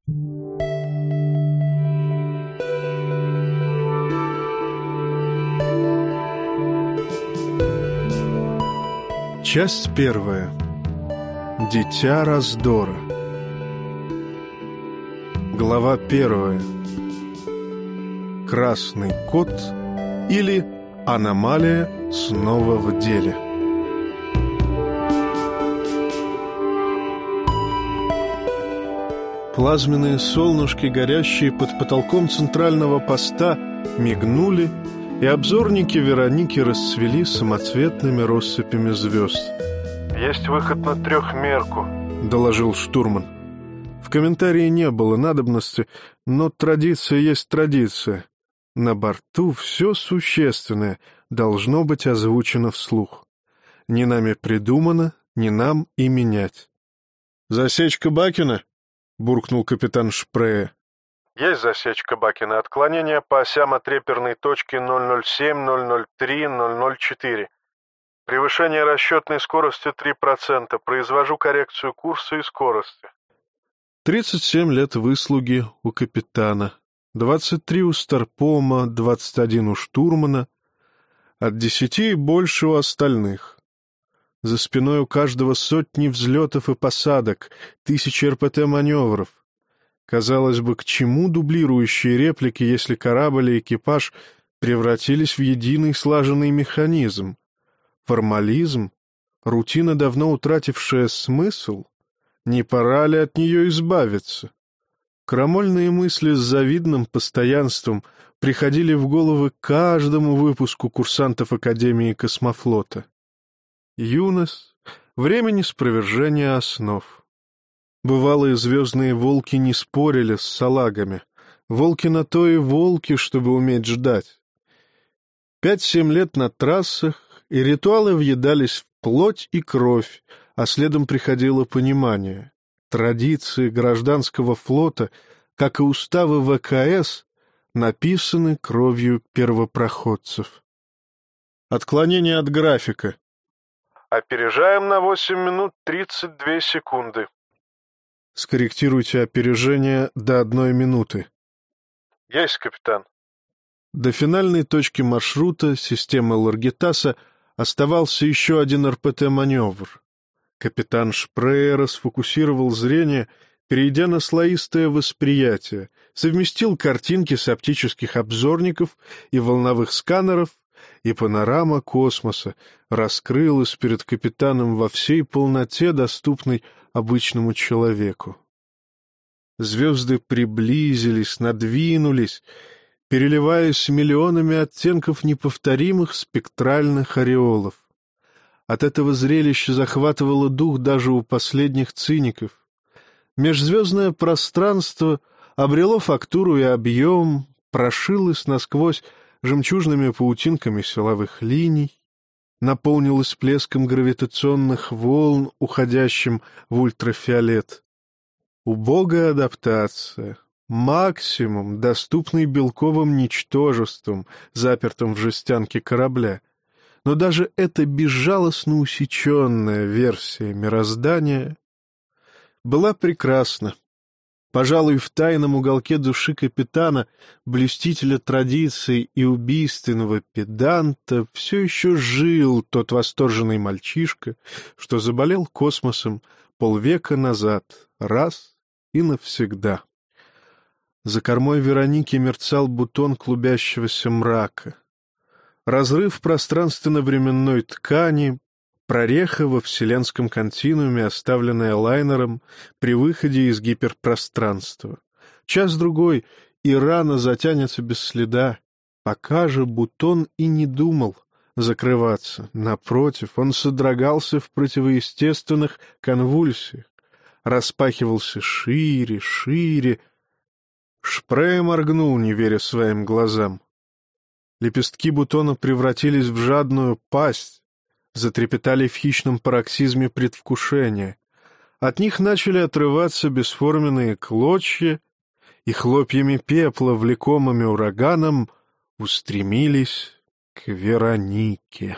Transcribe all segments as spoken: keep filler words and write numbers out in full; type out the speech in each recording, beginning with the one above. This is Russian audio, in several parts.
Часть первая. Дитя раздора. Глава первая. Красный кот или аномалия снова в деле. Плазменные солнышки, горящие под потолком центрального поста, мигнули, и обзорники Вероники расцвели самоцветными россыпями звезд. «Есть выход на трехмерку», — доложил штурман. В комментарии не было надобности, но традиция есть традиция. На борту все существенное должно быть озвучено вслух. Не нами придумано, не нам и менять. «Засечка Бакина?» — буркнул капитан Шпрее. «Есть засечка Бакина. Отклонение по осям от реперной точки ноль ноль семь, ноль ноль три, ноль ноль четыре. Превышение расчетной скорости три процента. Произвожу коррекцию курса и скорости». Тридцать семь лет выслуги у капитана, двадцать три у старпома, двадцать один у штурмана, от десяти и больше у остальных. За спиной у каждого сотни взлетов и посадок, тысячи эр пэ тэ маневров. Казалось бы, к чему дублирующие реплики, если корабль и экипаж превратились в единый слаженный механизм? Формализм? Рутина, давно утратившая смысл? Не пора ли от нее избавиться? Крамольные мысли с завидным постоянством приходили в головы каждому выпуску курсантов Академии космофлота. Юность — время неспровержения основ. Бывалые звездные волки не спорили с салагами. Волки на то и волки, чтобы уметь ждать. Пять-семь лет на трассах, и ритуалы въедались в плоть и кровь, а следом приходило понимание. Традиции гражданского флота, как и уставы вэ ка эс, написаны кровью первопроходцев. Отклонение от графика. Опережаем на восемь минут тридцать две секунды. Скорректируйте опережение до одной минуты. Есть, капитан. До финальной точки маршрута системы Ларгитаса оставался еще один эр пэ тэ-маневр. Капитан Шпрее расфокусировал зрение, перейдя на слоистое восприятие, совместил картинки с оптических обзорников и волновых сканеров, и панорама космоса раскрылась перед капитаном во всей полноте, доступной обычному человеку. Звезды приблизились, надвинулись, переливаясь миллионами оттенков неповторимых спектральных ореолов. От этого зрелища захватывало дух даже у последних циников. Межзвездное пространство обрело фактуру и объем, прошилось насквозь жемчужными паутинками силовых линий, наполнилось плеском гравитационных волн, уходящим в ультрафиолет. Убогая адаптация, максимум, доступный белковым ничтожеством, запертым в жестянке корабля. Но даже эта безжалостно усеченная версия мироздания была прекрасна. Пожалуй, в тайном уголке души капитана, блюстителя традиций и убийственного педанта, все еще жил тот восторженный мальчишка, что заболел космосом полвека назад, раз и навсегда. За кормой Вероники мерцал бутон клубящегося мрака. Разрыв пространственно-временной ткани, прореха во вселенском континууме, оставленная лайнером при выходе из гиперпространства. Час-другой, и рана затянется без следа. Пока же бутон и не думал закрываться. Напротив, он содрогался в противоестественных конвульсиях, распахивался шире, шире. Шпрее моргнул, не веря своим глазам. Лепестки бутона превратились в жадную пасть, затрепетали в хищном пароксизме предвкушения. От них начали отрываться бесформенные клочья, и хлопьями пепла, влекомыми ураганом, устремились к Веронике.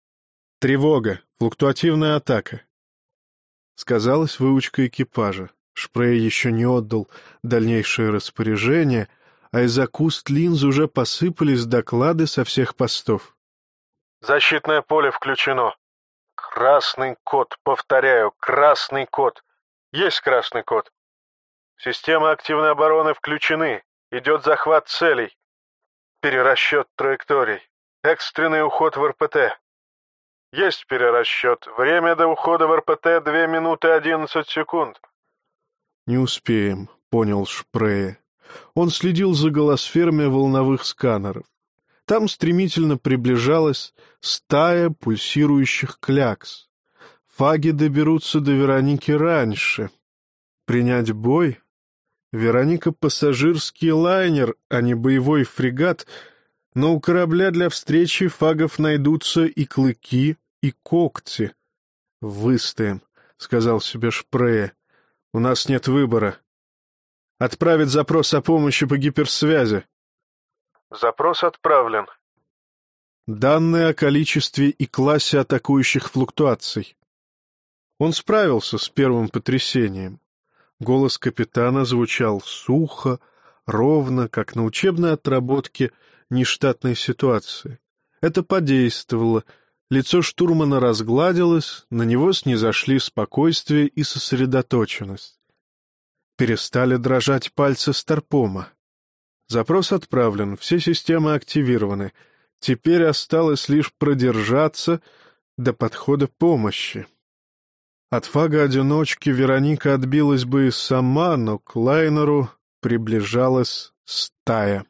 Тревога, флуктуативная атака. Сказалась выучка экипажа. Шпрей еще не отдал дальнейшее распоряжение, а из-за куст линз уже посыпались доклады со всех постов. «Защитное поле включено. Красный код, повторяю, красный код. Есть красный код. Системы активной обороны включены. Идет захват целей. Перерасчет траекторий. Экстренный уход в эр пэ тэ. Есть перерасчет. Время до ухода в эр пэ тэ две минуты одиннадцать секунд». «Не успеем», — понял Шпрее. Он следил за голосферами волновых сканеров. Там стремительно приближалась стая пульсирующих клякс. Фаги доберутся до Вероники раньше. Принять бой? Вероника — пассажирский лайнер, а не боевой фрегат, но у корабля для встречи фагов найдутся и клыки, и когти. «Выстоим», — сказал себе Шпрее. «У нас нет выбора. Отправить запрос о помощи по гиперсвязи». «Запрос отправлен». Данные о количестве и классе атакующих флуктуаций. Он справился с первым потрясением. Голос капитана звучал сухо, ровно, как на учебной отработке нештатной ситуации. Это подействовало. Лицо штурмана разгладилось, на него снизошли спокойствие и сосредоточенность. Перестали дрожать пальцы Старпома. Запрос отправлен, все системы активированы. Теперь осталось лишь продержаться до подхода помощи. От фага-одиночки Вероника отбилась бы и сама, но к лайнеру приближалась стая.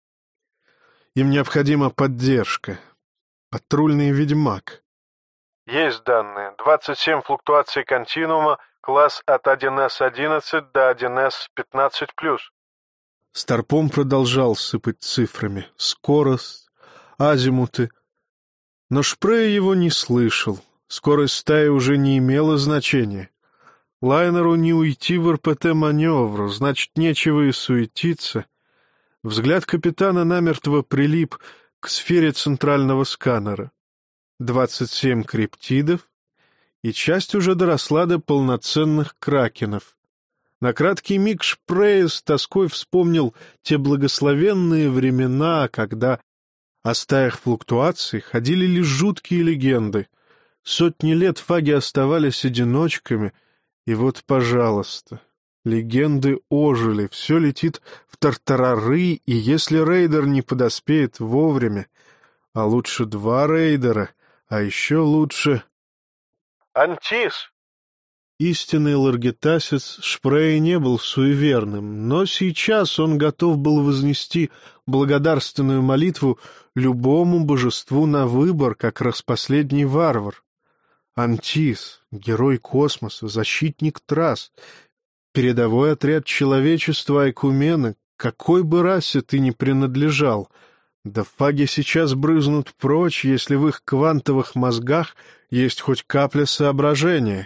Им необходима поддержка. Патрульный ведьмак. Есть данные. двадцать семь флуктуаций континуума, класс от один эс одиннадцать до один эс пятнадцать плюс. Старпом продолжал сыпать цифрами. Скорость, азимуты. Но Шпрей его не слышал. Скорость стаи уже не имела значения. Лайнеру не уйти в эр пэ тэ-маневр, значит, нечего и суетиться. Взгляд капитана намертво прилип к сфере центрального сканера. Двадцать семь криптидов, и часть уже доросла до полноценных кракенов. На краткий миг Шпрей с тоской вспомнил те благословенные времена, когда о стаях флуктуаций ходили лишь жуткие легенды. Сотни лет фаги оставались одиночками, и вот, пожалуйста, легенды ожили, все летит в тартарары, и если рейдер не подоспеет вовремя, а лучше два рейдера, а еще лучше... «Антис!» Истинный ларгетасец Шпрей не был суеверным, но сейчас он готов был вознести благодарственную молитву любому божеству на выбор, как распоследний варвар. Антис, герой космоса, защитник трасс, передовой отряд человечества Айкумена, какой бы расе ты ни принадлежал, да фаги сейчас брызнут прочь, если в их квантовых мозгах есть хоть капля соображения.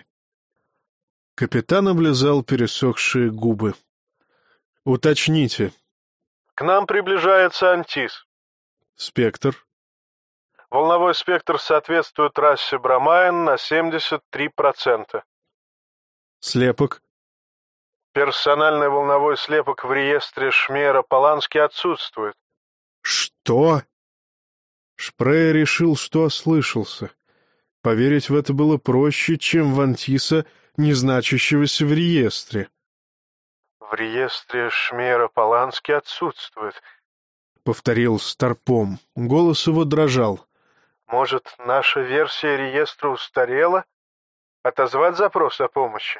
Капитан облизал пересохшие губы. «Уточните». «К нам приближается Антис». «Спектр». «Волновой спектр соответствует расе Бромайн на семьдесят три процента». «Слепок». «Персональный волновой слепок в реестре Шмейра-Полански отсутствует». «Что?» Шпрей решил, что ослышался. Поверить в это было проще, чем в Антиса, не значащегося в реестре. «В реестре Шмейра-Полански отсутствует», — повторил Старпом. Голос его дрожал. «Может, наша версия реестра устарела? Отозвать запрос о помощи?»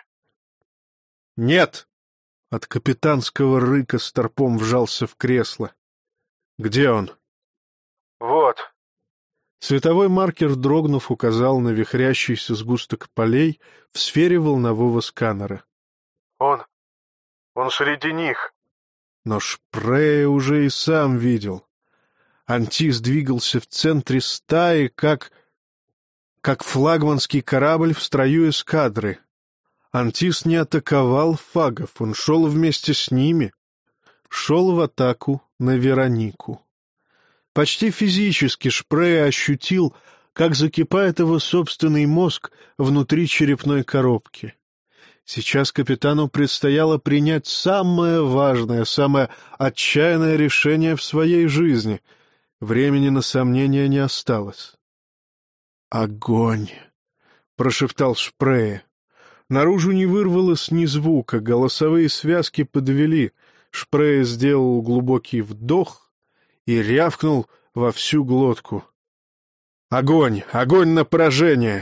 «Нет!» — от капитанского рыка Старпом вжался в кресло. «Где он?» «Вот». Световой маркер, дрогнув, указал на вихрящийся сгусток полей в сфере волнового сканера. «Он... он среди них». Но Шпрей уже и сам видел. Антис двигался в центре стаи, как... как флагманский корабль в строю эскадры. Антис не атаковал фагов, он шел вместе с ними. Шел в атаку на Веронику. Почти физически Шпрей ощутил, как закипает его собственный мозг внутри черепной коробки. Сейчас капитану предстояло принять самое важное, самое отчаянное решение в своей жизни. Времени на сомнения не осталось. «Огонь!» — прошептал Шпрее. Наружу не вырвалось ни звука, голосовые связки подвели. Шпрее сделал глубокий вдох и рявкнул во всю глотку. «Огонь! Огонь на поражение!»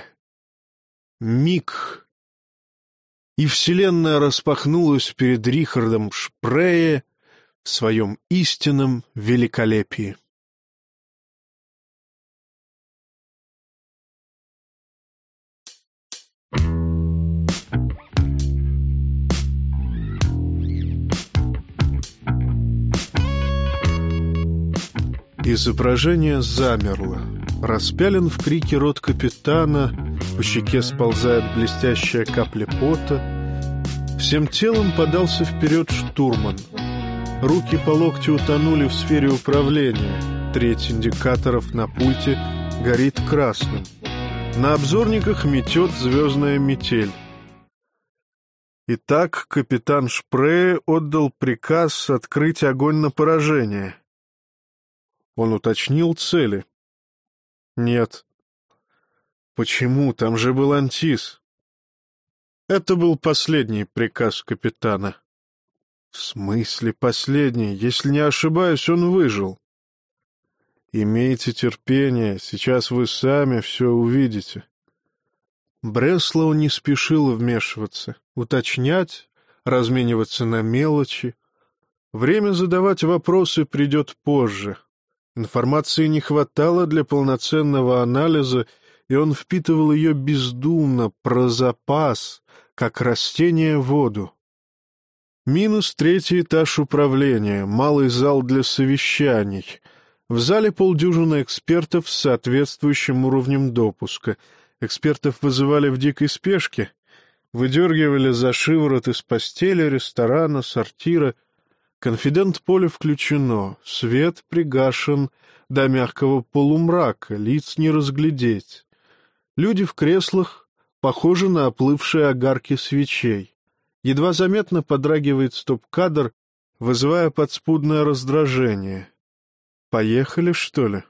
Миг, и вселенная распахнулась перед Рихардом Шпрее в своем истинном великолепии. Изображение замерло. Распялен в крике рот капитана, по щеке сползает блестящая капля пота. Всем телом подался вперед штурман. Руки по локти утонули в сфере управления. Треть индикаторов на пульте горит красным. На обзорниках метет звездная метель. Итак, капитан Шпрее отдал приказ открыть огонь на поражение. Он уточнил цели. Нет. Почему? Там же был Антис. Это был последний приказ капитана. В смысле последний? Если не ошибаюсь, он выжил. Имейте терпение, сейчас вы сами все увидите. Бреслоу не спешил вмешиваться, уточнять, размениваться на мелочи. Время задавать вопросы придет позже. Информации не хватало для полноценного анализа, и он впитывал ее бездумно, про запас, как растение воду. Минус третий этаж управления, малый зал для совещаний. В зале полдюжины экспертов с соответствующим уровнем допуска. Экспертов вызывали в дикой спешке, выдергивали за шиворот из постели, ресторана, сортира. Конфидент-поле включено, свет пригашен до мягкого полумрака, лиц не разглядеть. Люди в креслах похожи на оплывшие огарки свечей. Едва заметно подрагивает стоп-кадр, вызывая подспудное раздражение. Поехали, что ли?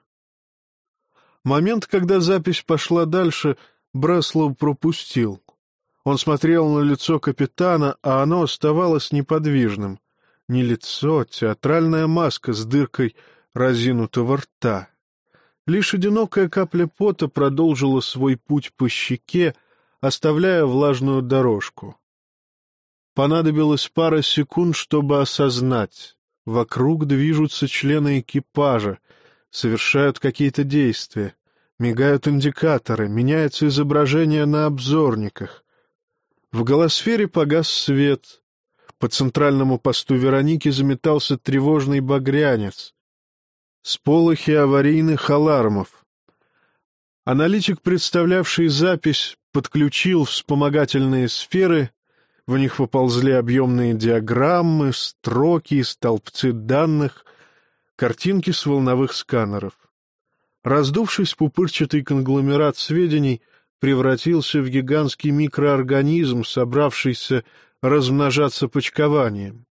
Момент, когда запись пошла дальше, Бреслоу пропустил. Он смотрел на лицо капитана, а оно оставалось неподвижным. Не лицо, театральная маска с дыркой разинутого рта. Лишь одинокая капля пота продолжила свой путь по щеке, оставляя влажную дорожку. Понадобилось пара секунд, чтобы осознать. Вокруг движутся члены экипажа, совершают какие-то действия. Мигают индикаторы, меняется изображение на обзорниках. В голосфере погас свет. По центральному посту Вероники заметался тревожный багрянец. Сполохи аварийных алармов. Аналитик, представлявший запись, подключил вспомогательные сферы. В них поползли объемные диаграммы, строки и столбцы данных, картинки с волновых сканеров. Раздувшись, пупырчатый конгломерат сведений превратился в гигантский микроорганизм, собравшийся размножаться почкованием.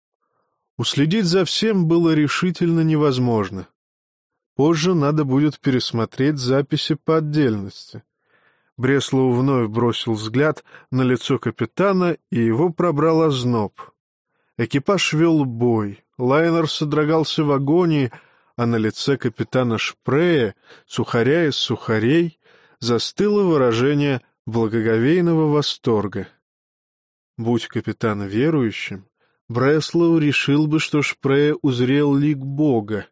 Уследить за всем было решительно невозможно. Позже надо будет пересмотреть записи по отдельности. Бреслоу вновь бросил взгляд на лицо капитана, и его пробрал озноб. Экипаж вел бой, лайнер содрогался в агонии, а на лице капитана Шпрее, сухаря из сухарей, застыло выражение благоговейного восторга. Будь капитан верующим, Бреслоу решил бы, что Шпрее узрел лик Бога.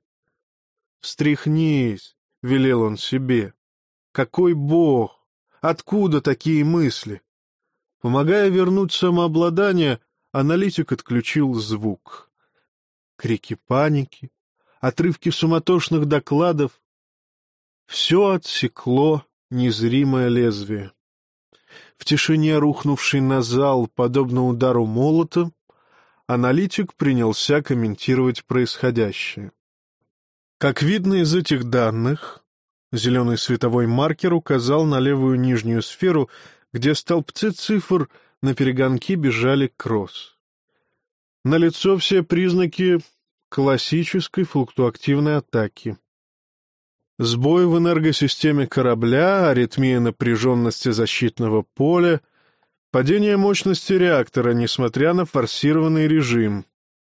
«Встряхнись», — велел он себе. «Какой Бог? Откуда такие мысли?» Помогая вернуть самообладание, аналитик отключил звук. Крики паники, отрывки суматошных докладов — все отсекло незримое лезвие. В тишине, рухнувшей на зал, подобно удару молота, аналитик принялся комментировать происходящее. Как видно из этих данных, зеленый световой маркер указал на левую нижнюю сферу, где столбцы цифр наперегонки бежали кросс. Налицо все признаки классической флуктуактивной атаки. Сбой в энергосистеме корабля, аритмия напряженности защитного поля, падение мощности реактора, несмотря на форсированный режим.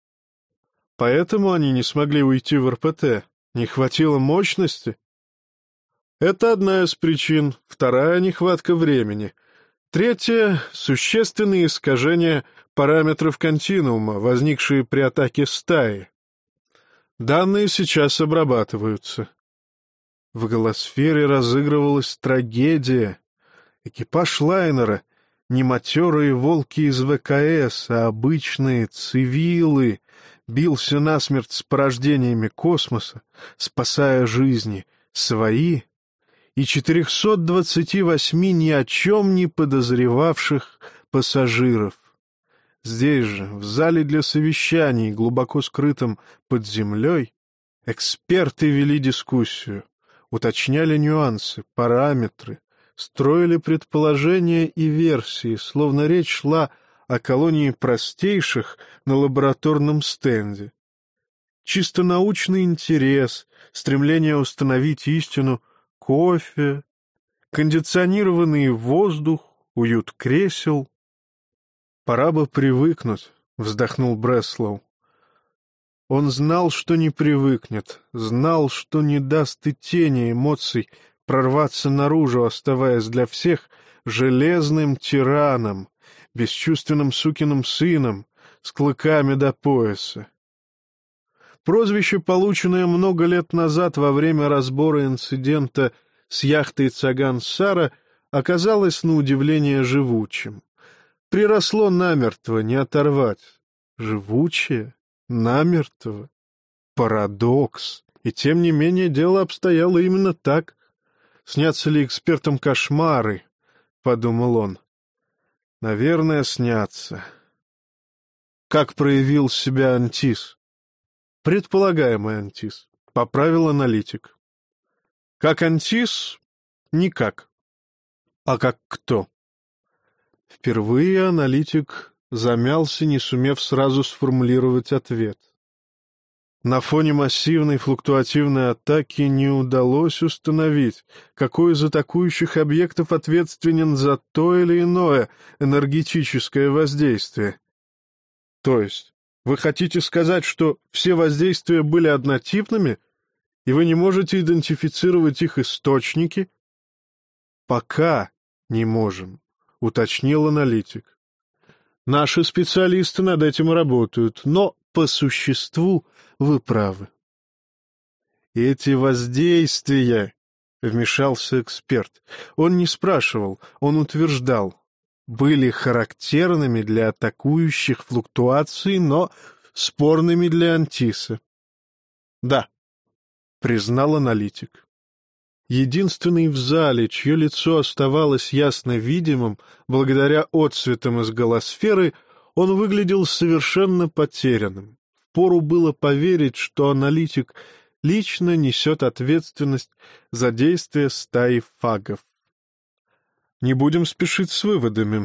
Поэтому они не смогли уйти в эр пэ тэ. Не хватило мощности? Это одна из причин, вторая — нехватка времени. Третья — существенные искажения параметров континуума, возникшие при атаке стаи. Данные сейчас обрабатываются. В голосфере разыгрывалась трагедия. Экипаж лайнера — не матерые волки из вэ ка эс, а обычные цивилы — бился насмерть с порождениями космоса, спасая жизни свои и четырехсот двадцати восьми ни о чем не подозревавших пассажиров. Здесь же, в зале для совещаний, глубоко скрытом под землей, эксперты вели дискуссию, уточняли нюансы, параметры, строили предположения и версии, словно речь шла о колонии простейших на лабораторном стенде. Чисто научный интерес, стремление установить истину, кофе, кондиционированный воздух, уют кресел. «Пора бы привыкнуть», — вздохнул Бреслоу. Он знал, что не привыкнет, знал, что не даст и тени эмоций прорваться наружу, оставаясь для всех железным тираном, бесчувственным сукиным сыном, с клыками до пояса. Прозвище, полученное много лет назад во время разбора инцидента с яхтой Цаган-Сара, оказалось на удивление живучим. Приросло намертво, не оторвать. Живучее, намертво. Парадокс. И тем не менее дело обстояло именно так. Снятся ли экспертам кошмары? — подумал он. Наверное, снятся. Как проявил себя Антис? Предполагаемый Антис. Поправил аналитик. Как Антис? Никак. А как кто? Впервые аналитик замялся, не сумев сразу сформулировать ответ. На фоне массивной флуктуативной атаки не удалось установить, какой из атакующих объектов ответственен за то или иное энергетическое воздействие. То есть, вы хотите сказать, что все воздействия были однотипными, и вы не можете идентифицировать их источники? Пока не можем, уточнил аналитик. Наши специалисты над этим работают, но по существу вы правы. Эти воздействия, — вмешался эксперт, — он не спрашивал, он утверждал, были характерными для атакующих флуктуаций, но спорными для Антиса. Да, — признал аналитик. Единственный в зале, чье лицо оставалось ясно видимым, благодаря отсветам из голосферы, он выглядел совершенно потерянным. Впору было поверить, что аналитик лично несет ответственность за действия стаи фагов. Не будем спешить с выводами.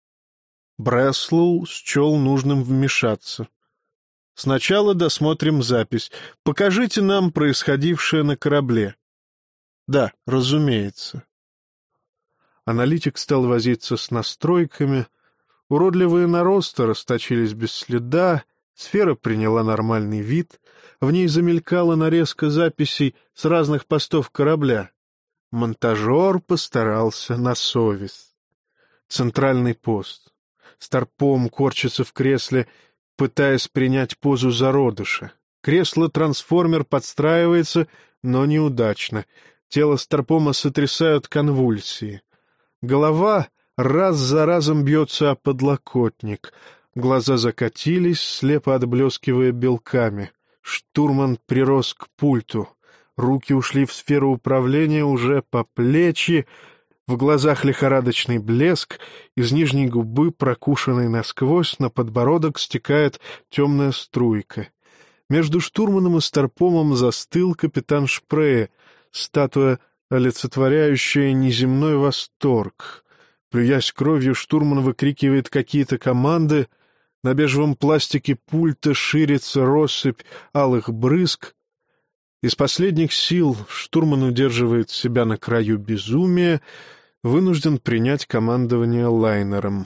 Бреслоу счел нужным вмешаться. Сначала досмотрим запись. Покажите нам происходившее на корабле. Да, разумеется. Аналитик стал возиться с настройками. Уродливые наросты расточились без следа, сфера приняла нормальный вид, в ней замелькала нарезка записей с разных постов корабля. Монтажер постарался на совесть. Центральный пост. Старпом корчится в кресле, пытаясь принять позу зародыша. Кресло-трансформер подстраивается, но неудачно. Тело Старпома сотрясают конвульсии. Голова раз за разом бьется о подлокотник. Глаза закатились, слепо отблескивая белками. Штурман прирос к пульту. Руки ушли в сферу управления уже по плечи. В глазах лихорадочный блеск. Из нижней губы, прокушенной насквозь, на подбородок стекает темная струйка. Между штурманом и Старпомом застыл капитан Шпрее, статуя, олицетворяющая неземной восторг. Плюясь кровью, штурман выкрикивает какие-то команды. На бежевом пластике пульта ширится россыпь алых брызг. Из последних сил штурман удерживает себя на краю безумия, вынужден принять командование лайнером.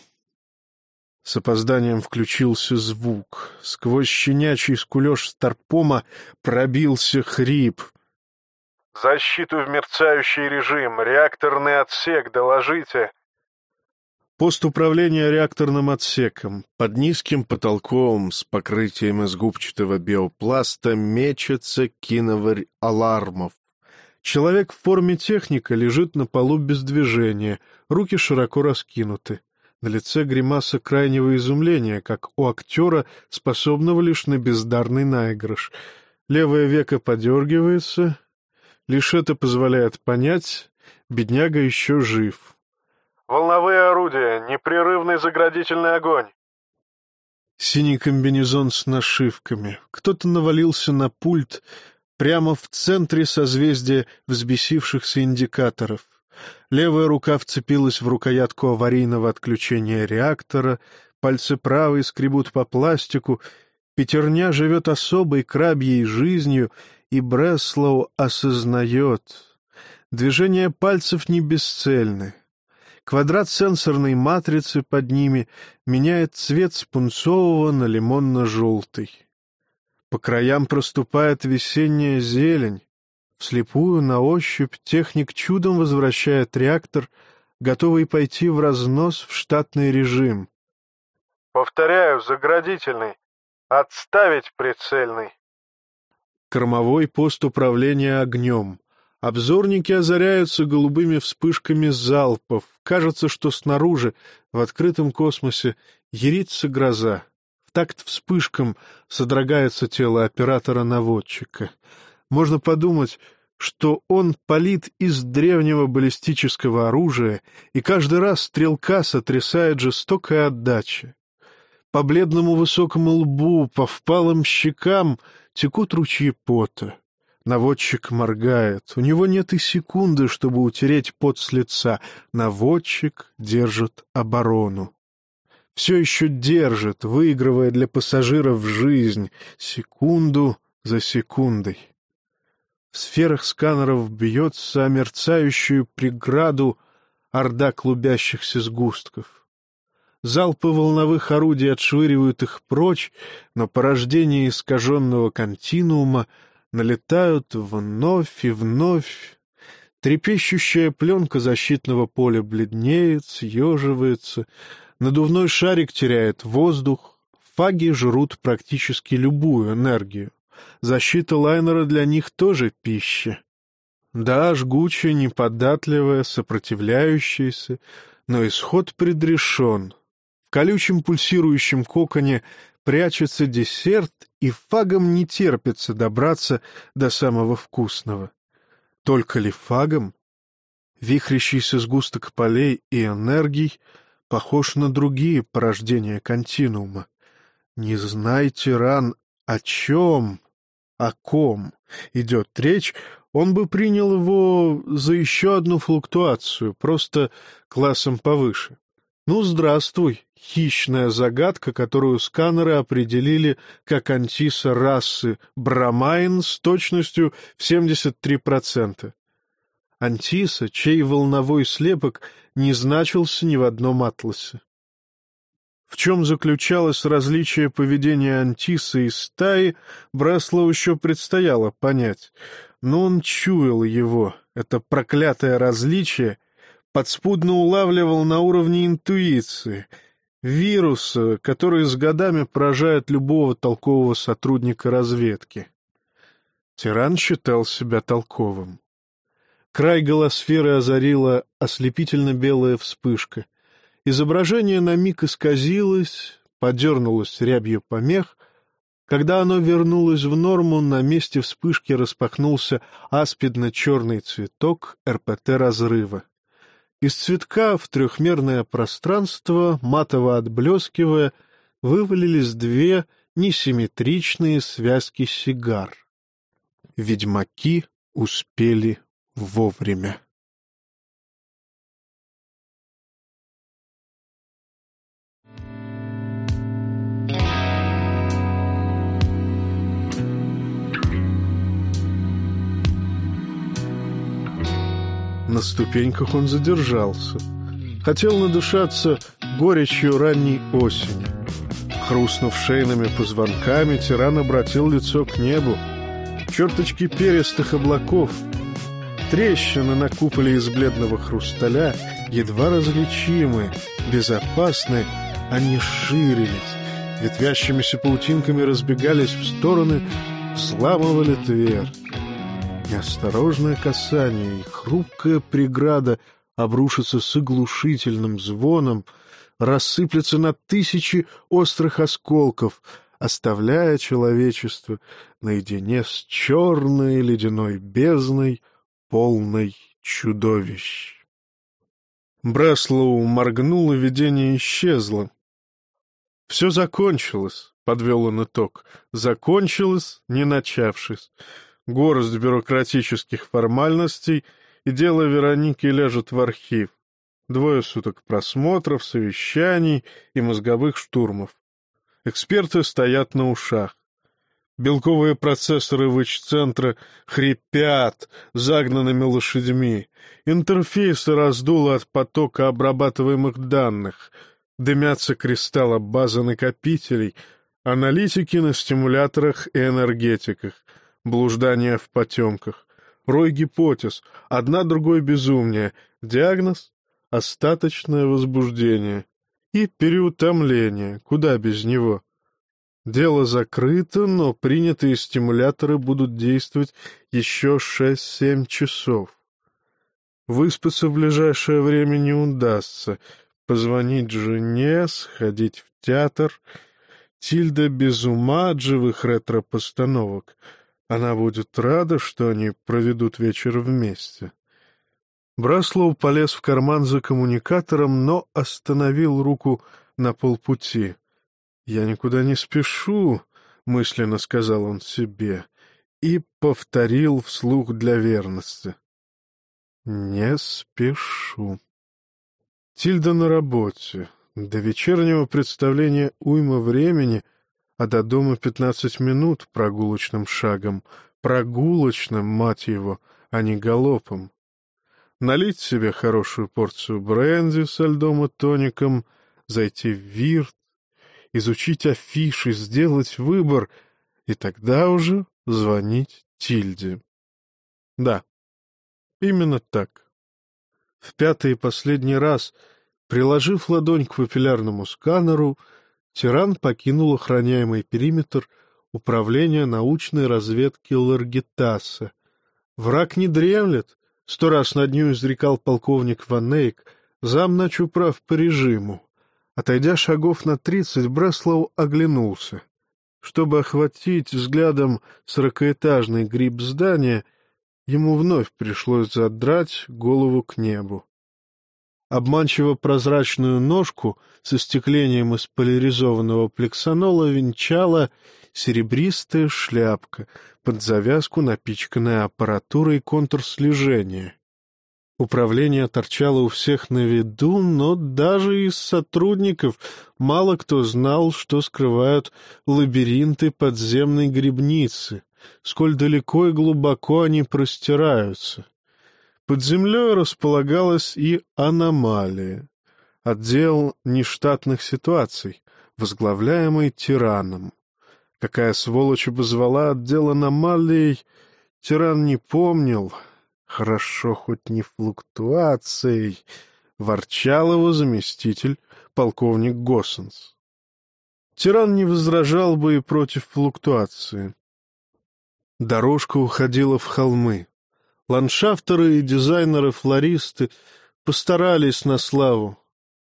С опозданием включился звук. Сквозь щенячий скулёж старпома пробился хрип. «Защиту в мерцающий режим. Реакторный отсек. Доложите». Пост управления реакторным отсеком. Под низким потолком с покрытием из губчатого биопласта мечется киноварь алармов. Человек в форме техника лежит на полу без движения, руки широко раскинуты. На лице гримаса крайнего изумления, как у актера, способного лишь на бездарный наигрыш. Левое веко подергивается. Лишь это позволяет понять, бедняга еще жив. «Волновые орудия, непрерывный заградительный огонь». Синий комбинезон с нашивками. Кто-то навалился на пульт прямо в центре созвездия взбесившихся индикаторов. Левая рука вцепилась в рукоятку аварийного отключения реактора, пальцы правой скребут по пластику. Пятерня живет особой крабьей жизнью, и Бреслоу осознает. Движения пальцев не бесцельны. Квадрат сенсорной матрицы под ними меняет цвет с пунцового на лимонно-желтый. По краям проступает весенняя зелень. Вслепую, на ощупь, техник чудом возвращает реактор, готовый пойти в разнос в штатный режим. «Повторяю, заградительный. Отставить прицельный». Кормовой пост управления огнем. Обзорники озаряются голубыми вспышками залпов. Кажется, что снаружи, в открытом космосе, ярится гроза. В такт вспышкам содрогается тело оператора-наводчика. Можно подумать, что он палит из древнего баллистического оружия, и каждый раз стрелка сотрясает жестокая отдача. По бледному высокому лбу, по впалым щекам текут ручьи пота. Наводчик моргает. У него нет и секунды, чтобы утереть пот с лица. Наводчик держит оборону. Все еще держит, выигрывая для пассажиров жизнь, секунду за секундой. В сферах сканеров бьется о мерцающую преграду орда клубящихся сгустков. Залпы волновых орудий отшвыривают их прочь, но порождение искаженного континуума налетают вновь и вновь. Трепещущая пленка защитного поля бледнеет, съеживается, надувной шарик теряет воздух, фаги жрут практически любую энергию. Защита лайнера для них тоже пища. Да, жгучая, неподатливая, сопротивляющаяся, но исход предрешен. В колючем пульсирующем коконе прячется десерт, и фагам не терпится добраться до самого вкусного. Только ли фагам? Вихрящийся сгусток полей и энергий похож на другие порождения континуума. Не знай, тиран, о чем, о ком идет речь, он бы принял его за еще одну флуктуацию, просто классом повыше. Ну, здравствуй, хищная загадка, которую сканеры определили как антиса расы Брамайн с точностью в семьдесят три процента. Антиса, чей волновой слепок не значился ни в одном атласе. В чем заключалось различие поведения антисы и стаи, Бреслоу еще предстояло понять, но он чуял его, это проклятое различие, подспудно улавливал на уровне интуиции, вируса, который с годами поражает любого толкового сотрудника разведки. Тиран считал себя толковым. Край голосферы озарила ослепительно-белая вспышка. Изображение на миг исказилось, подернулось рябью помех. Когда оно вернулось в норму, на месте вспышки распахнулся аспидно-черный цветок эр пэ тэ разрыва. Из цветка в трехмерное пространство, матово отблескивая, вывалились две несимметричные связки сигар. Ведьмаки успели вовремя. На ступеньках он задержался. Хотел надышаться горечью ранней осени. Хрустнув шейными позвонками, тиран обратил лицо к небу. Черточки перистых облаков, трещины на куполе из бледного хрусталя, едва различимые, безопасные, они ширились, ветвящимися паутинками разбегались в стороны, взламывали твердь. Неосторожное касание и хрупкая преграда обрушится с оглушительным звоном, рассыплется на тысячи острых осколков, оставляя человечество наедине с черной ледяной бездной, полной чудовищ. Бреслоу моргнул, и видение исчезло. «Все закончилось», — подвел он итог, — «закончилось, не начавшись. Горсть бюрократических формальностей, и дело Вероники ляжет в архив. Двое суток просмотров, совещаний и мозговых штурмов. Эксперты стоят на ушах. Белковые процессоры ВИЧ-центра хрипят загнанными лошадьми. Интерфейсы раздуло от потока обрабатываемых данных. Дымятся кристаллы базы накопителей, аналитики на стимуляторах и энергетиках, блуждания в потемках, рой гипотез, одна другой безумнее, диагноз — остаточное возбуждение и переутомление, куда без него. Дело закрыто, но принятые стимуляторы будут действовать еще шесть-семь часов. Выспаться в ближайшее время не удастся, позвонить жене, сходить в театр. Тильда без ума от живых ретро-постановок. Она будет рада, что они проведут вечер вместе. Бреслоу полез в карман за коммуникатором, но остановил руку на полпути. «Я никуда не спешу», — мысленно сказал он себе, и повторил вслух для верности. «Не спешу». Тильда на работе. До вечернего представления уйма времени, а до дома пятнадцать минут прогулочным шагом. Прогулочным, мать его, а не галопом. Налить себе хорошую порцию бренди со льдом и тоником, зайти в Вирт, изучить афиши, сделать выбор, и тогда уже звонить Тильде. Да, именно так. В пятый и последний раз, приложив ладонь к папиллярному сканеру, тиран покинул охраняемый периметр управления научной разведки Ларгитаса. Враг не дремлет, сто раз на дню изрекал полковник Ван Эйк, замначуправ по режиму. Отойдя шагов на тридцать, Бреслоу оглянулся. Чтобы охватить взглядом сорокаэтажный гриб здания, ему вновь пришлось задрать голову к небу. Обманчиво прозрачную ножку со стеклением из поляризованного плексанола венчала серебристая шляпка, под завязку напичканная аппаратурой контрслежения. Управление торчало у всех на виду, но даже из сотрудников мало кто знал, что скрывают лабиринты подземной грибницы, сколь далеко и глубоко они простираются. Под землей располагалась и аномалия, отдел нештатных ситуаций, возглавляемый тираном. Какая сволочь обозвала отдел аномалий, тиран не помнил. Хорошо хоть не флуктуацией, ворчал его заместитель, полковник Госсенс. Тиран не возражал бы и против флуктуации. Дорожка уходила в холмы. Ландшафтеры и дизайнеры-флористы постарались на славу.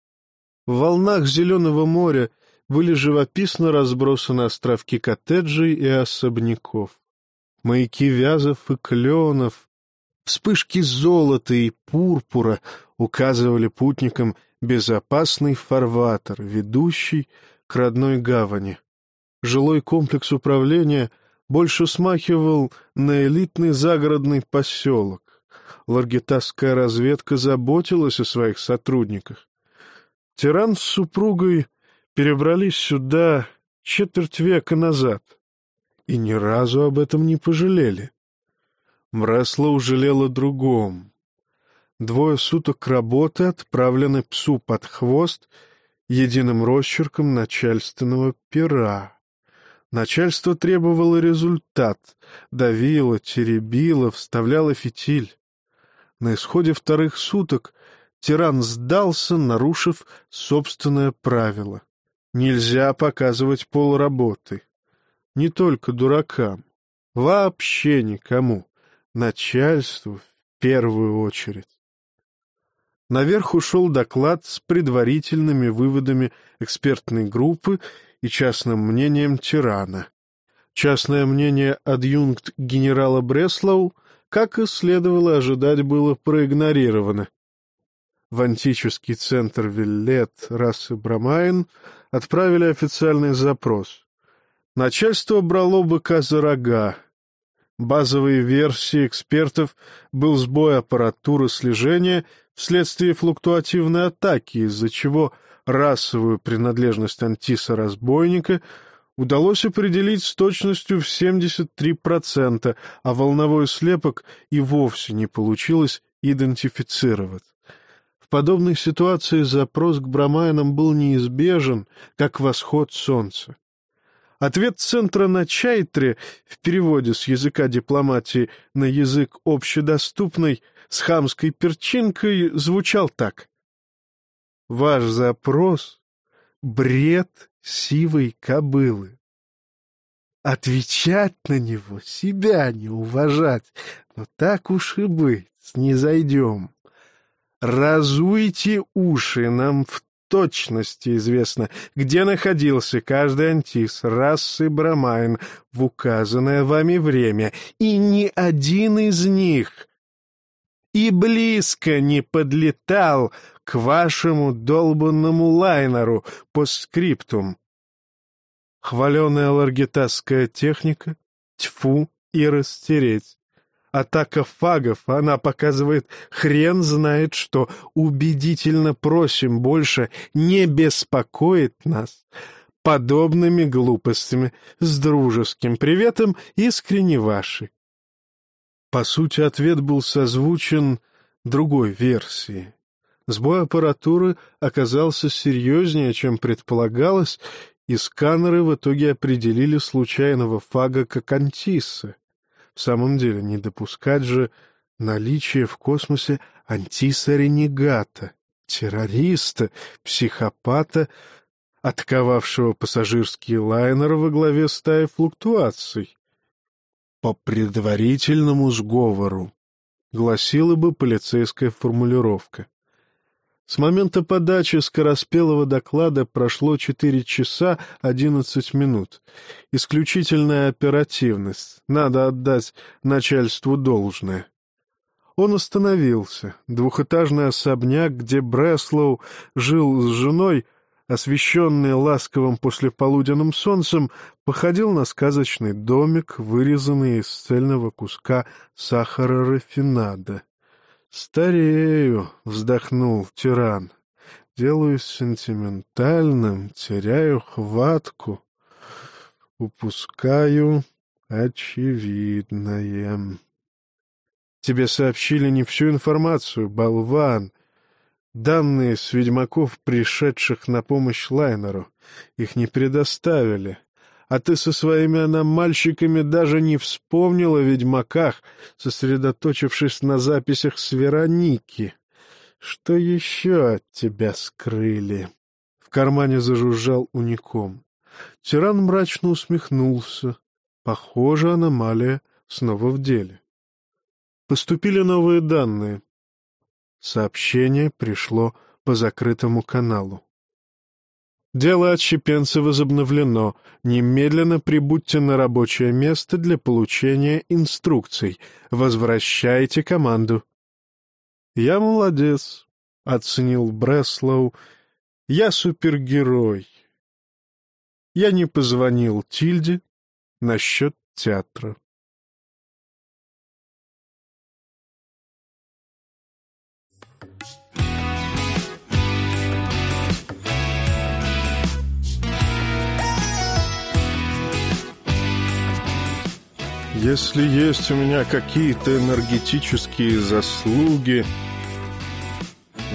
В волнах зеленого моря были живописно разбросаны островки коттеджей и особняков. Маяки вязов и кленов, вспышки золота и пурпура указывали путникам безопасный фарватер, ведущий к родной гавани. Жилой комплекс управления больше смахивал на элитный загородный поселок. Ларгитасская разведка заботилась о своих сотрудниках. Тиран с супругой перебрались сюда четверть века назад и ни разу об этом не пожалели. Бреслоу жалел о другом. Двое суток работы отправлены псу под хвост единым росчерком начальственного пера. Начальство требовало результат, давило, теребило, вставляло фитиль. На исходе вторых суток тиран сдался, нарушив собственное правило. Нельзя показывать полработы. Не только дуракам, вообще никому, начальству в первую очередь. Наверх ушел доклад с предварительными выводами экспертной группы и частным мнением тирана. Частное мнение адъюнкт генерала Бреслоу, как и следовало ожидать, было проигнорировано. В антический центр Виллет расы Брамайн отправили официальный запрос. Начальство брало быка за рога. Базовой версией экспертов был сбой аппаратуры слежения вследствие флуктуативной атаки, из-за чего расовую принадлежность Антиса-разбойника удалось определить с точностью в семьдесят три процента, а волновой слепок и вовсе не получилось идентифицировать. В подобной ситуации запрос к Брамайнам был неизбежен, как восход солнца. Ответ центра на Чайтре в переводе с языка дипломатии на язык общедоступный с хамской перчинкой звучал так. Ваш запрос — бред сивой кобылы. Отвечать на него, себя не уважать, но так уж и быть, снизойдем. Разуйте уши, нам в точности известно, где находился каждый антис расы Брамайн в указанное вами время, и ни один из них и близко не подлетал к вашему долбанному лайнеру постскриптум. Хваленая ларгетасская техника, тьфу и растереть. Атака фагов, она показывает хрен знает что. Убедительно просим больше не беспокоить нас подобными глупостями. С дружеским приветом, искренне ваши. По сути, ответ был созвучен другой версии. Сбой аппаратуры оказался серьезнее, чем предполагалось, и сканеры в итоге определили случайного фага как антисса. В самом деле, не допускать же наличие в космосе антисса-ренегата, террориста, психопата, атаковавшего пассажирские лайнеры во главе стаи флуктуаций. По предварительному сговору, гласила бы полицейская формулировка. С момента подачи скороспелого доклада прошло четыре часа одиннадцать минут. Исключительная оперативность. Надо отдать начальству должное. Он остановился. Двухэтажный особняк, где Бреслоу жил с женой, освещенный ласковым послеполуденным солнцем, походил на сказочный домик, вырезанный из цельного куска сахара-рафинада. «Старею», — вздохнул тиран, — «делаюсь сентиментальным, теряю хватку, упускаю очевидное». «Тебе сообщили не всю информацию, болван. Данные с ведьмаков, пришедших на помощь лайнеру, их не предоставили. А ты со своими аномальщиками даже не вспомнил о ведьмаках, сосредоточившись на записях с Вероники. Что еще от тебя скрыли?» В кармане зажужжал уником. Тиран мрачно усмехнулся. Похоже, аномалия снова в деле. Поступили новые данные. Сообщение пришло по закрытому каналу. «Дело отщепенца возобновлено. Немедленно прибудьте на рабочее место для получения инструкций. Возвращайте команду». «Я молодец», — оценил Бреслоу. «Я супергерой. Я не позвонил Тильде насчет театра». Если есть у меня какие-то энергетические заслуги,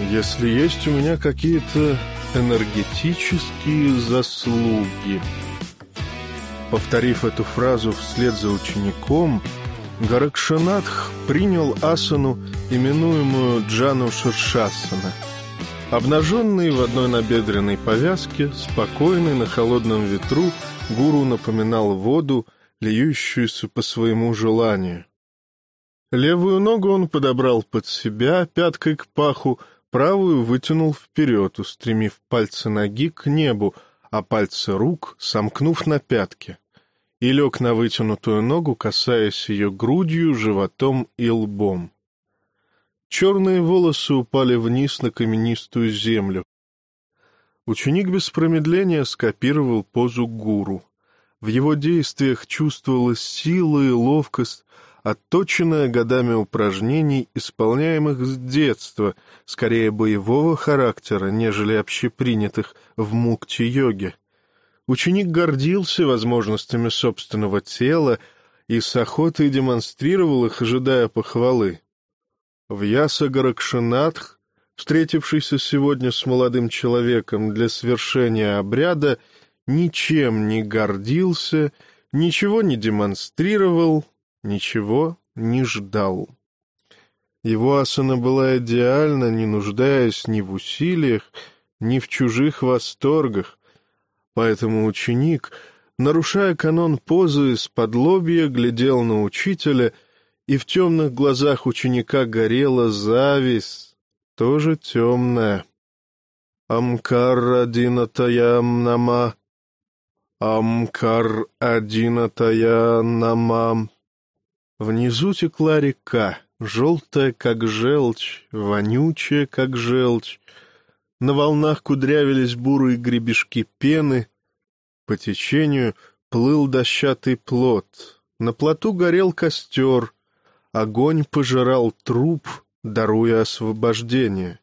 если есть у меня какие-то энергетические заслуги. Повторив эту фразу вслед за учеником, Горакшанатх принял асану, именуемую Джану Ширшасана. Обнаженный в одной набедренной повязке, спокойный на холодном ветру, гуру напоминал воду, льющуюся по своему желанию. Левую ногу он подобрал под себя, пяткой к паху, правую вытянул вперед, устремив пальцы ноги к небу, а пальцы рук сомкнув на пятке, и лег на вытянутую ногу, касаясь ее грудью, животом и лбом. Черные волосы упали вниз на каменистую землю. Ученик без промедления скопировал позу гуру. В его действиях чувствовалась сила и ловкость, отточенная годами упражнений, исполняемых с детства, скорее боевого характера, нежели общепринятых в мукти-йоге. Ученик гордился возможностями собственного тела и с охотой демонстрировал их, ожидая похвалы. Вьяса Горакшанатх, встретившийся сегодня с молодым человеком для свершения обряда, ничем не гордился, ничего не демонстрировал, ничего не ждал. Его асана была идеальна, не нуждаясь ни в усилиях, ни в чужих восторгах, поэтому ученик, нарушая канон позы, из-под лобья глядел на учителя, и в темных глазах ученика горела зависть, тоже темная. «Амкар-адинатаям нама, Амкар-адинатая нама». Внизу текла река, желтая, как желчь, вонючая, как желчь. На волнах кудрявились бурые гребешки пены. По течению плыл дощатый плот. На плоту горел костер. Огонь пожирал труп, даруя освобождение.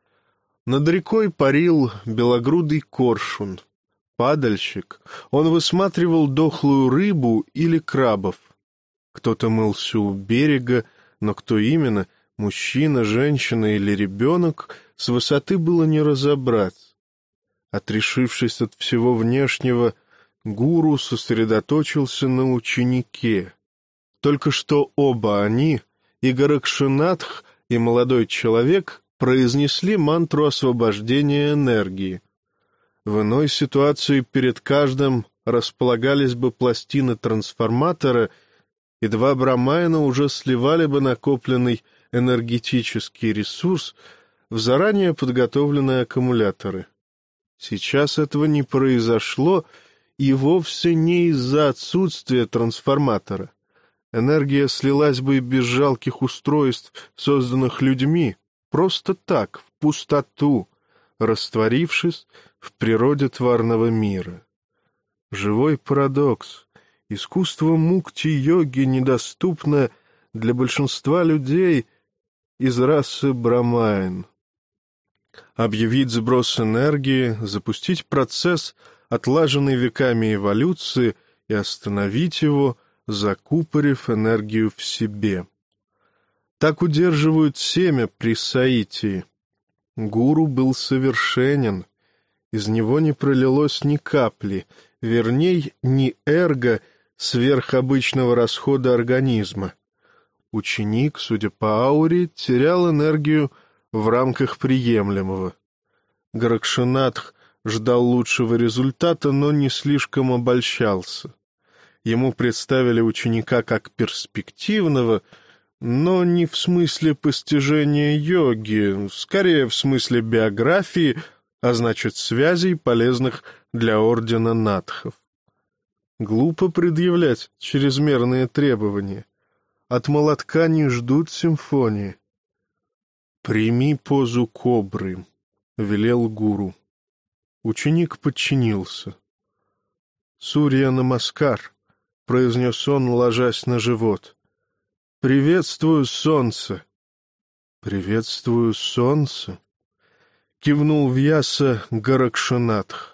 Над рекой парил белогрудый коршун. Падальщик. Он высматривал дохлую рыбу или крабов. Кто-то мылся у берега, но кто именно, мужчина, женщина или ребенок, с высоты было не разобрать. Отрешившись от всего внешнего, гуру сосредоточился на ученике. Только что оба они, и Горакшанатх, и молодой человек, произнесли мантру освобождения энергии. В иной ситуации перед каждым располагались бы пластины трансформатора, и два брамаяна уже сливали бы накопленный энергетический ресурс в заранее подготовленные аккумуляторы. Сейчас этого не произошло, и вовсе не из-за отсутствия трансформатора. Энергия слилась бы и без жалких устройств, созданных людьми, просто так, в пустоту, растворившись в природе тварного мира. Живой парадокс. Искусство мукти-йоги недоступно для большинства людей из расы брамаян. Объявить сброс энергии, запустить процесс, отлаженный веками эволюции, и остановить его, закупорив энергию в себе. Так удерживают семя при соитии. Гуру был совершенен. Из него не пролилось ни капли, верней, ни эрго сверхобычного расхода организма. Ученик, судя по ауре, терял энергию в рамках приемлемого. Горакшанатх ждал лучшего результата, но не слишком обольщался. Ему представили ученика как перспективного, но не в смысле постижения йоги, скорее в смысле биографии, а значит связей, полезных для ордена надхов. Глупо предъявлять чрезмерные требования. От молотка не ждут симфонии. «Прими позу кобры», — велел гуру. Ученик подчинился. «Сурья намаскар», — произнес он, ложась на живот. «Приветствую солнце». «Приветствую солнце», — кивнул Вьяса Горакшанатх.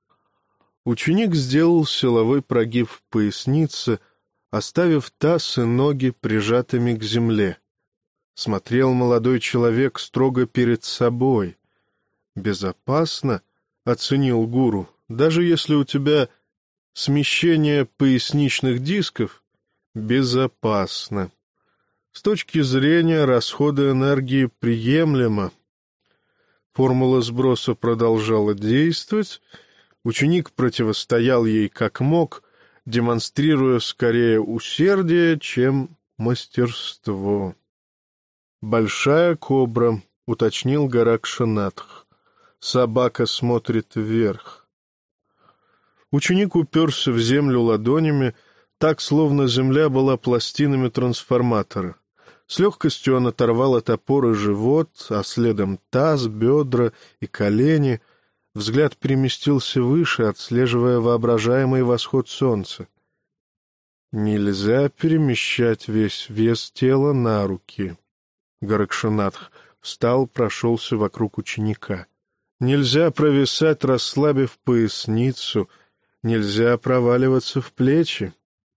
Ученик сделал силовой прогиб в пояснице, оставив таз и ноги прижатыми к земле. Смотрел молодой человек строго перед собой. «Безопасно?» — оценил гуру. «Даже если у тебя смещение поясничных дисков, безопасно. С точки зрения расхода энергии приемлемо». Формула сброса продолжала действовать. Ученик противостоял ей как мог, демонстрируя скорее усердие, чем мастерство. «Большая кобра», — уточнил Горакшанатх. «Собака смотрит вверх». Ученик уперся в землю ладонями, так, словно земля была пластинами трансформатора. С легкостью он оторвал от опоры живот, а следом таз, бедра и колени. Взгляд переместился выше, отслеживая воображаемый восход солнца. Нельзя перемещать весь вес тела на руки. Горакшанатх встал, прошелся вокруг ученика. Нельзя провисать, расслабив поясницу, нельзя проваливаться в плечи.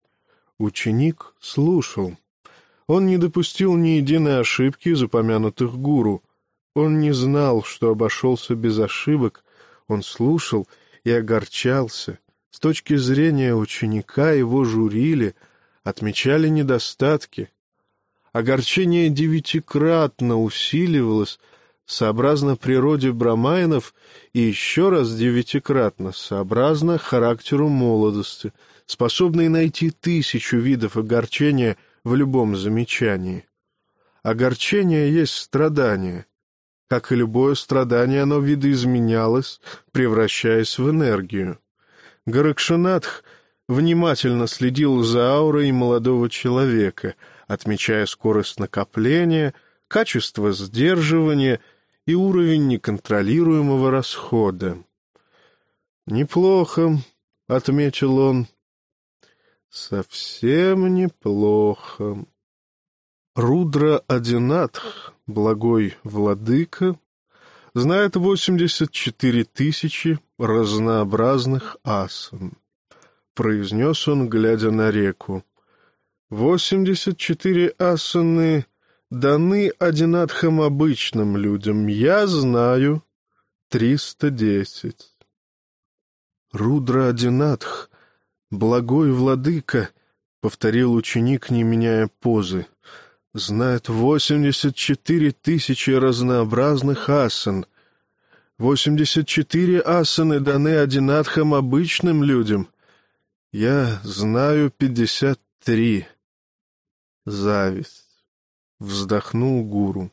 Ученик слушал. Он не допустил ни единой ошибки из упомянутых гуру. Он не знал, что обошелся без ошибок. Он слушал и огорчался. С точки зрения ученика его журили, отмечали недостатки. Огорчение девятикратно усиливалось, сообразно природе брамаинов, и еще раз девятикратно, сообразно характеру молодости, способной найти тысячу видов огорчения в любом замечании. Огорчение есть страдание. Как и любое страдание, оно видоизменялось, превращаясь в энергию. Горакшанатх внимательно следил за аурой молодого человека, отмечая скорость накопления, качество сдерживания и уровень неконтролируемого расхода. «Неплохо», — отметил он, — «совсем неплохо». Рудра Адинатх, благой владыка, знает восемьдесят четыре тысячи разнообразных асан. Произнес он, глядя на реку. Восемьдесят четыре асаны даны Адинатхам обычным людям. Я знаю триста десять. Рудра Адинатх, благой владыка, повторил ученик, не меняя позы, знает восемьдесят четыре тысячи разнообразных асан. Восемьдесят четыре асаны даны Адинатхам обычным людям. Я знаю пятьдесят три. Зависть. Вздохнул гуру.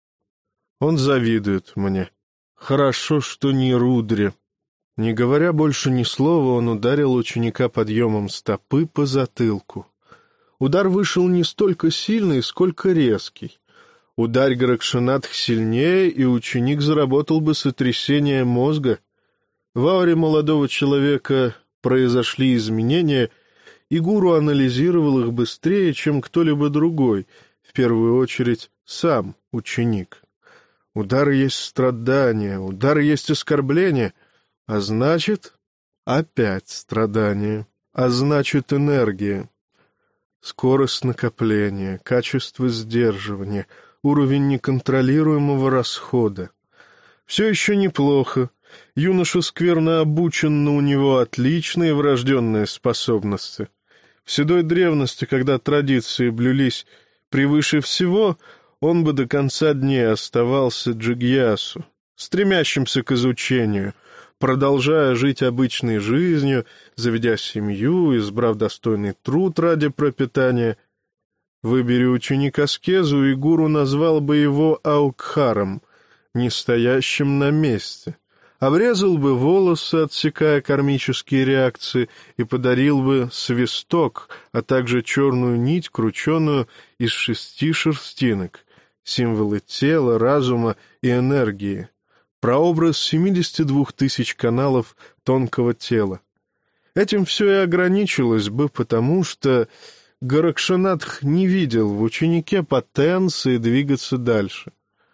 Он завидует мне. Хорошо, что не Рудре. Не говоря больше ни слова, он ударил ученика подъемом стопы по затылку. Удар вышел не столько сильный, сколько резкий. Ударь Горакшанатх сильнее, и ученик заработал бы сотрясение мозга. В ауре молодого человека произошли изменения, и гуру анализировал их быстрее, чем кто-либо другой, в первую очередь сам ученик. Удар есть страдание, удар есть оскорбление, а значит, опять страдание, а значит, энергия. Скорость накопления, качество сдерживания, уровень неконтролируемого расхода. Все еще неплохо. Юноша скверно обучен, но у него отличные врожденные способности. В седой древности, когда традиции блюлись превыше всего, он бы до конца дней оставался джигьясу, стремящимся к изучению, продолжая жить обычной жизнью, заведя семью, избрав достойный труд ради пропитания. Выбери ученик аскезу, и гуру назвал бы его аукхаром, не стоящим на месте. Обрезал бы волосы, отсекая кармические реакции, и подарил бы свисток, а также черную нить, крученую из шести шерстинок, символы тела, разума и энергии, прообраз семидесяти двух тысяч каналов тонкого тела. Этим все и ограничилось бы, потому что Горакшанатх не видел в ученике потенции двигаться дальше.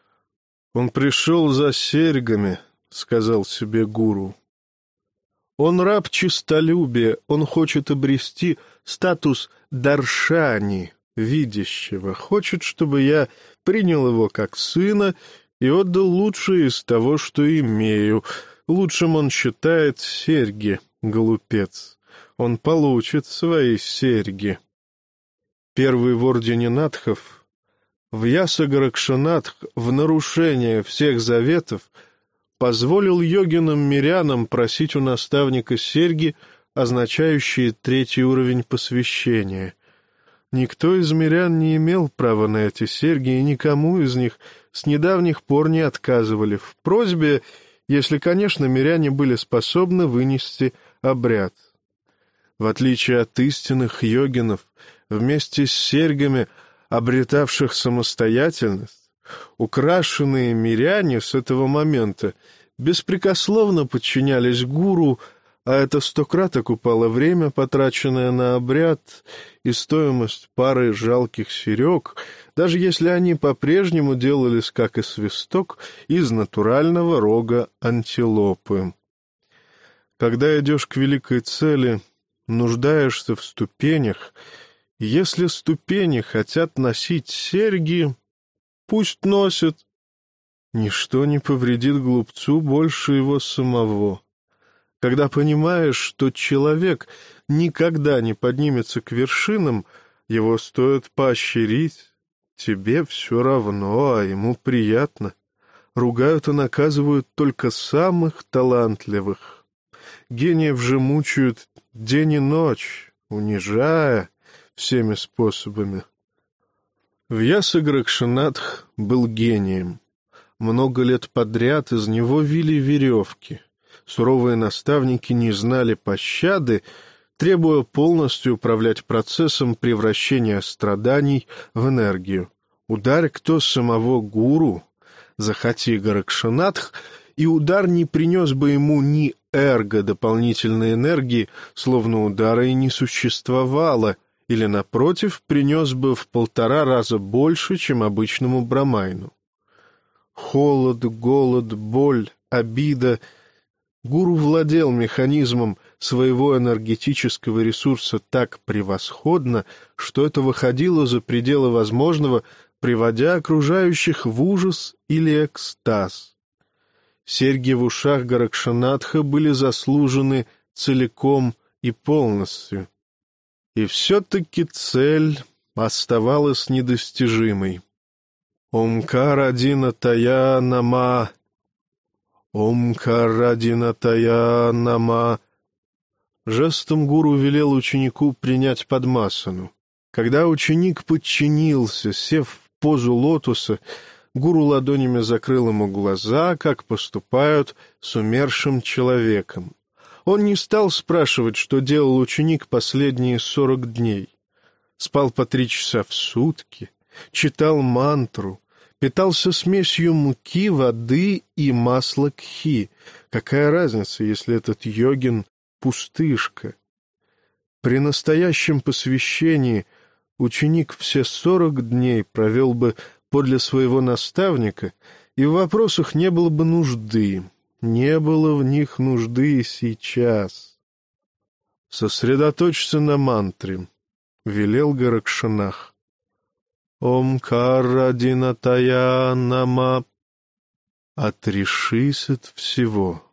«Он пришел за серьгами», — сказал себе гуру. «Он раб честолюбия, он хочет обрести статус даршани, видящего, хочет, чтобы я принял его как сына и отдал лучшее из того, что имею. Лучшим он считает серьги, глупец. Он получит свои серьги. Первый в ордене Надхов, Вьяса Горакшанатх, в нарушение всех заветов, позволил йогинам-мирянам просить у наставника серьги, означающие третий уровень посвящения. Никто из мирян не имел права на эти серьги, и никому из них с недавних пор не отказывали в просьбе, если, конечно, миряне были способны вынести обряд. В отличие от истинных йогинов, вместе с серьгами, обретавших самостоятельность, украшенные миряне с этого момента беспрекословно подчинялись гуру, а это сто крат окупало время, потраченное на обряд, и стоимость пары жалких серег, даже если они по-прежнему делались, как и свисток, из натурального рога антилопы. Когда идешь к великой цели, нуждаешься в ступенях. Если ступени хотят носить серьги, пусть носят. Ничто не повредит глупцу больше его самого. Когда понимаешь, что человек никогда не поднимется к вершинам, его стоит поощрить. Тебе все равно, а ему приятно. Ругают и наказывают только самых талантливых. Гениев же мучают день и ночь, унижая всеми способами. Вьяса Горакшанатх был гением. Много лет подряд из него вили веревки. Суровые наставники не знали пощады, требуя полностью управлять процессом превращения страданий в энергию. Ударь кто самого гуру, захоти Горакшанатх, и удар не принес бы ему ни эрго дополнительной энергии, словно удара и не существовало, или, напротив, принес бы в полтора раза больше, чем обычному брамайну. Холод, голод, боль, обида. Гуру владел механизмом своего энергетического ресурса так превосходно, что это выходило за пределы возможного, приводя окружающих в ужас или экстаз. Серьги в ушах Горакшанатха были заслужены целиком и полностью. И все-таки цель оставалась недостижимой. Омкарадинатая нама, Омкарадинатая нама. Жестом гуру велел ученику принять падмасану. Когда ученик подчинился, сев в позу лотоса, гуру ладонями закрыл ему глаза, как поступают с умершим человеком. Он не стал спрашивать, что делал ученик последние сорок дней. Спал по три часа в сутки, читал мантру, питался смесью муки, воды и масла кхи. Какая разница, если этот йогин — пустышка? При настоящем посвящении ученик все сорок дней провел бы подле своего наставника, и в вопросах не было бы нужды. Не было в них нужды и сейчас. «Сосредоточься на мантре», — велел Горакшанатх. «Омкарадинатая нама». Отрешись от всего.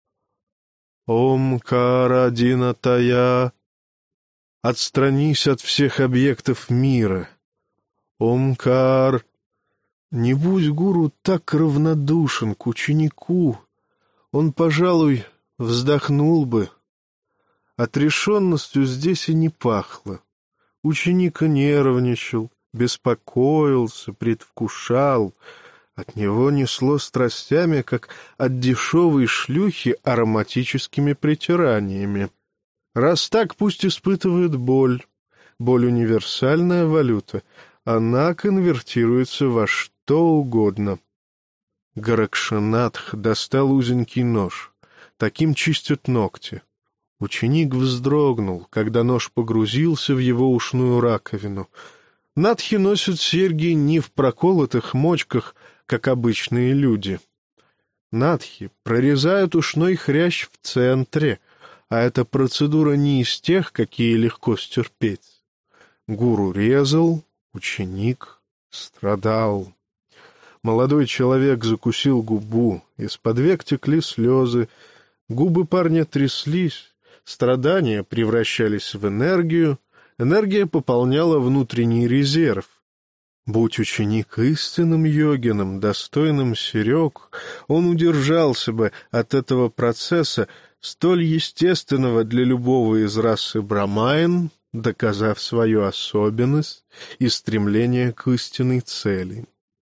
«Омкарадинатая». Отстранись от всех объектов мира. «Омкар». Не будь гуру так равнодушен к ученику, он, пожалуй, вздохнул бы. Отрешенностью здесь и не пахло. Ученик нервничал, беспокоился, предвкушал. От него несло страстями, как от дешевой шлюхи, ароматическими притираниями. Раз так, пусть испытывает боль. Боль — универсальная валюта. Она конвертируется во что угодно. Горакшанатх достал узенький нож. Таким чистят ногти. Ученик вздрогнул, когда нож погрузился в его ушную раковину. Надхи носят серьги не в проколотых мочках, как обычные люди. Надхи прорезают ушной хрящ в центре, а эта процедура не из тех, какие легко стерпеть. Гуру резал, Ученик страдал. Молодой человек закусил губу, из-под век текли слезы, губы парня тряслись, страдания превращались в энергию, энергия пополняла внутренний резерв. Будь ученик истинным йогином, достойным Серег, он удержался бы от этого процесса, столь естественного для любого из расы брамайн, доказав свою особенность и стремление к истинной цели.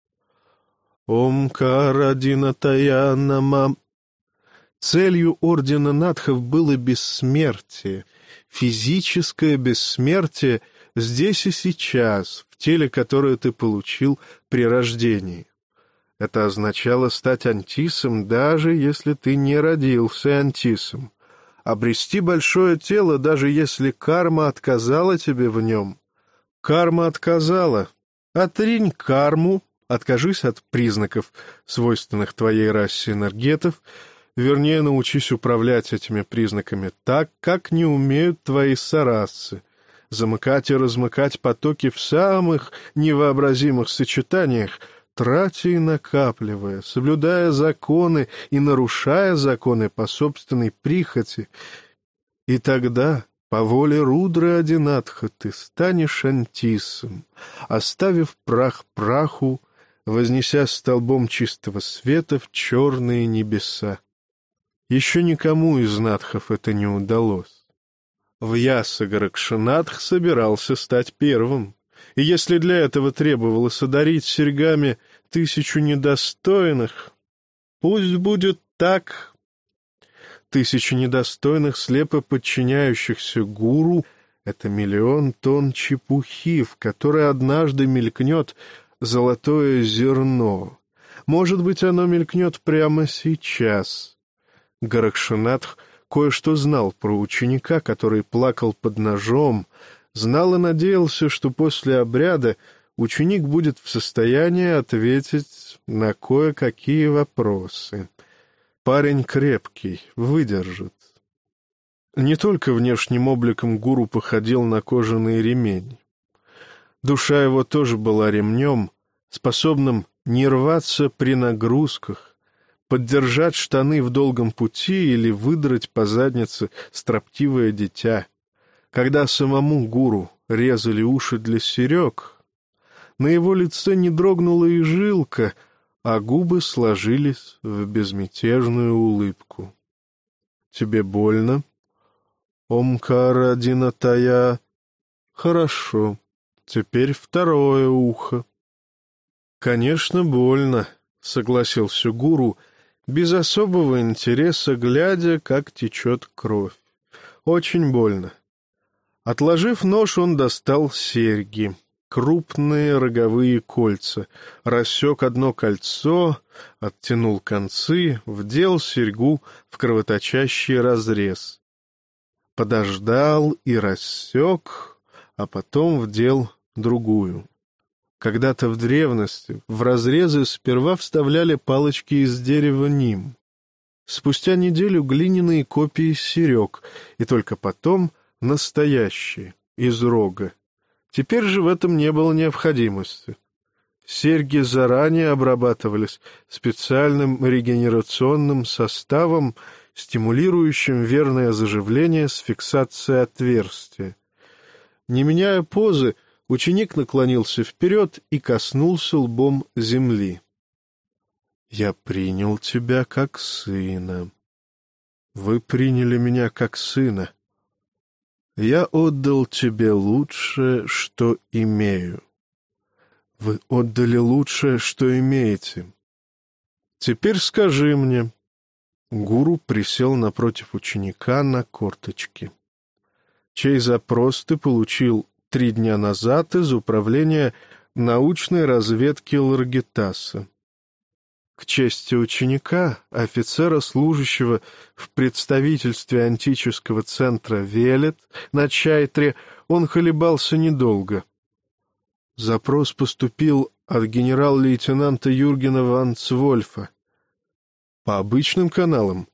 Омкара динатая нама. Целью ордена Надхов было бессмертие, физическое бессмертие здесь и сейчас, в теле, которое ты получил при рождении. Это означало стать антисом, даже если ты не родился антисом. Обрести большое тело, даже если карма отказала тебе в нем. Карма отказала. Отринь карму, откажись от признаков, свойственных твоей расе энергетов, вернее, научись управлять этими признаками так, как не умеют твои сорасцы, замыкать и размыкать потоки в самых невообразимых сочетаниях, тратя и накапливая, соблюдая законы и нарушая законы по собственной прихоти. И тогда, по воле Рудры Адинатха, ты станешь антисом, оставив прах праху, вознеся столбом чистого света в черные небеса. Еще никому из надхов это не удалось. Вьяса Горакшинатх собирался стать первым, и если для этого требовалось одарить серьгами тысячу недостойных, пусть будет так. Тысяча недостойных, слепо подчиняющихся гуру — это миллион тонн чепухи, в которой однажды мелькнет золотое зерно. Может быть, оно мелькнет прямо сейчас. Горакшинатх кое-что знал про ученика, который плакал под ножом, знал и надеялся, что после обряда ученик будет в состоянии ответить на кое-какие вопросы. Парень крепкий, выдержит. Не только внешним обликом гуру походил на кожаный ремень. Душа его тоже была ремнем, способным не рваться при нагрузках, поддержать штаны в долгом пути или выдрать по заднице строптивое дитя. Когда самому гуру резали уши для серег, на его лице не дрогнула и жилка, а губы сложились в безмятежную улыбку. «Тебе больно?» «Омкара динатая». «Хорошо. Теперь второе ухо». «Конечно, больно», — согласился гуру, без особого интереса, глядя, как течет кровь. «Очень больно». Отложив нож, он достал серьги, крупные роговые кольца, рассек одно кольцо, оттянул концы, вдел серьгу в кровоточащий разрез. Подождал и рассек, а потом вдел другую. Когда-то в древности в разрезы сперва вставляли палочки из дерева ним. Спустя неделю глиняные копии серег, и только потом настоящие, из рога. Теперь же в этом не было необходимости. Серьги заранее обрабатывались специальным регенерационным составом, стимулирующим верное заживление с фиксацией отверстия. Не меняя позы, ученик наклонился вперед и коснулся лбом земли. «Я принял тебя как сына. Вы приняли меня как сына. Я отдал тебе лучшее, что имею. Вы отдали лучшее, что имеете. Теперь скажи мне». Гуру присел напротив ученика на корточки. «Чей запрос ты получил три дня назад из управления научной разведки Ларгитаса?» К чести ученика, офицера, служащего в представительстве антического центра Велет на Чайтре, он колебался недолго. Запрос поступил от генерал-лейтенанта Юргена ван Цвольфа. По обычным каналам?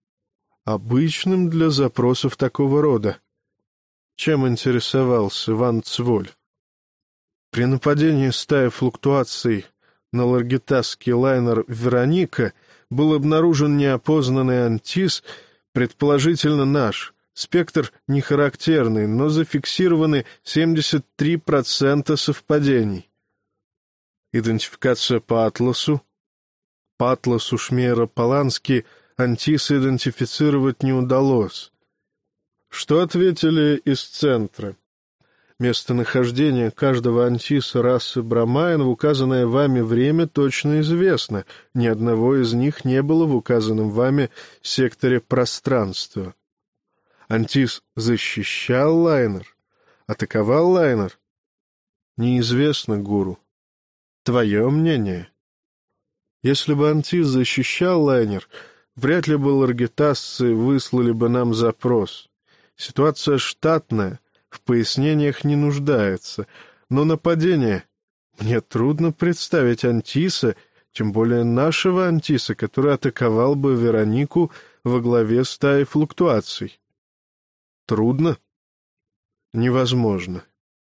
Обычным для запросов такого рода. Чем интересовался ван Цвольф? При нападении стаи флуктуаций на ларгитасский лайнер «Вероника» был обнаружен неопознанный антис, предположительно наш. Спектр не характерный, но зафиксированы семьдесят три процента совпадений. Идентификация по атласу. По атласу Шмейера-Полански антиса идентифицировать не удалось. Что ответили из центра? Местонахождение каждого антиса расы Брамайн в указанное вами время точно известно. Ни одного из них не было в указанном вами секторе пространства. Антис защищал лайнер? Атаковал лайнер? Неизвестно, гуру. Твое мнение? Если бы антис защищал лайнер, вряд ли бы ларгитасцы выслали бы нам запрос. Ситуация штатная, в пояснениях не нуждается, но нападение... Мне трудно представить антиса, тем более нашего антиса, который атаковал бы Веронику во главе стаи флуктуаций. Трудно? Невозможно.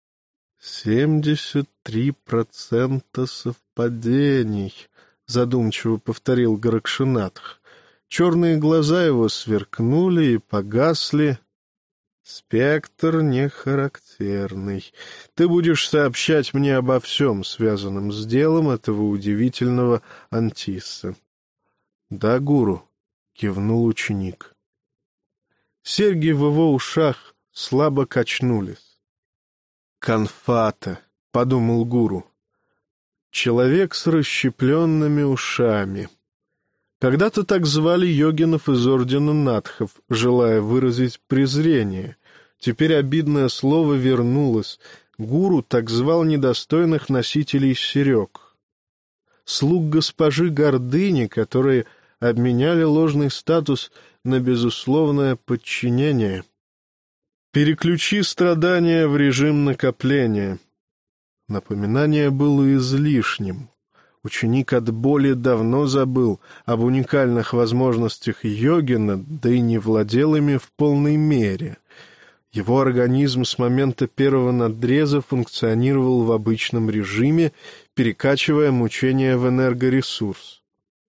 «Семьдесят три процента совпадений», — задумчиво повторил Горакшинатх. Черные глаза его сверкнули и погасли. «Спектр не характерный. Ты будешь сообщать мне обо всем, связанном с делом этого удивительного антиса». «Да, гуру», — кивнул ученик. Серьги в его ушах слабо качнулись. «Конфата», — подумал гуру. «Человек с расщепленными ушами». Когда-то так звали йогинов из ордена Надхов, желая выразить презрение. Теперь обидное слово вернулось. Гуру так звал недостойных носителей серег. Слуг госпожи Гордыни, которые обменяли ложный статус на безусловное подчинение. Переключи страдания в режим накопления. Напоминание было излишним. Ученик от боли давно забыл об уникальных возможностях йогина, да и не владел ими в полной мере. Его организм с момента первого надреза функционировал в обычном режиме, перекачивая мучения в энергоресурс.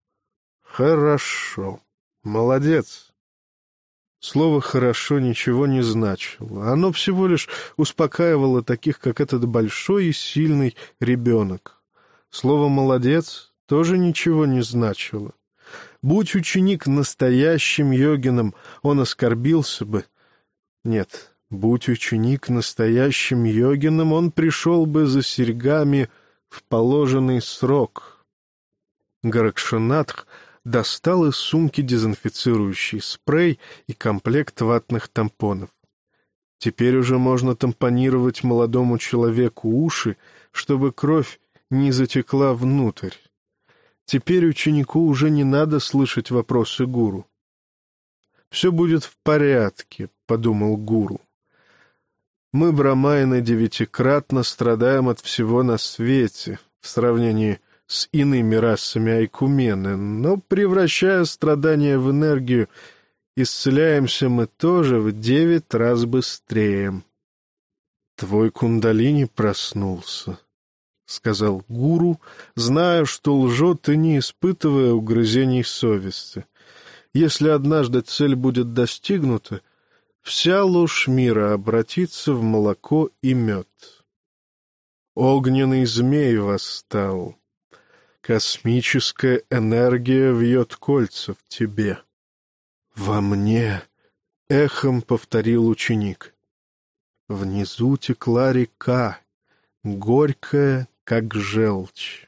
«Хорошо. Молодец». Слово «хорошо» ничего не значило. Оно всего лишь успокаивало таких, как этот большой и сильный ребенок. Слово «молодец» тоже ничего не значило. Будь ученик настоящим йогином, он оскорбился бы. Нет, будь ученик настоящим йогином, он пришел бы за серьгами в положенный срок. Горакшинатх достал из сумки дезинфицирующий спрей и комплект ватных тампонов. Теперь уже можно тампонировать молодому человеку уши, чтобы кровь не затекла внутрь. Теперь ученику уже не надо слышать вопросы гуру. «Все будет в порядке», — подумал гуру. «Мы, брамайны, девятикратно страдаем от всего на свете в сравнении с иными расами айкумены, но, превращая страдания в энергию, исцеляемся мы тоже в девять раз быстрее». «Твой кундалини проснулся», — сказал гуру, зная, что лжет и не испытывая угрызений совести. Если однажды цель будет достигнута, вся ложь мира обратится в молоко и мед. Огненный змей восстал. Космическая энергия вьет кольца в тебе. Во мне, — эхом повторил ученик. Внизу текла река, горькая, как желчь.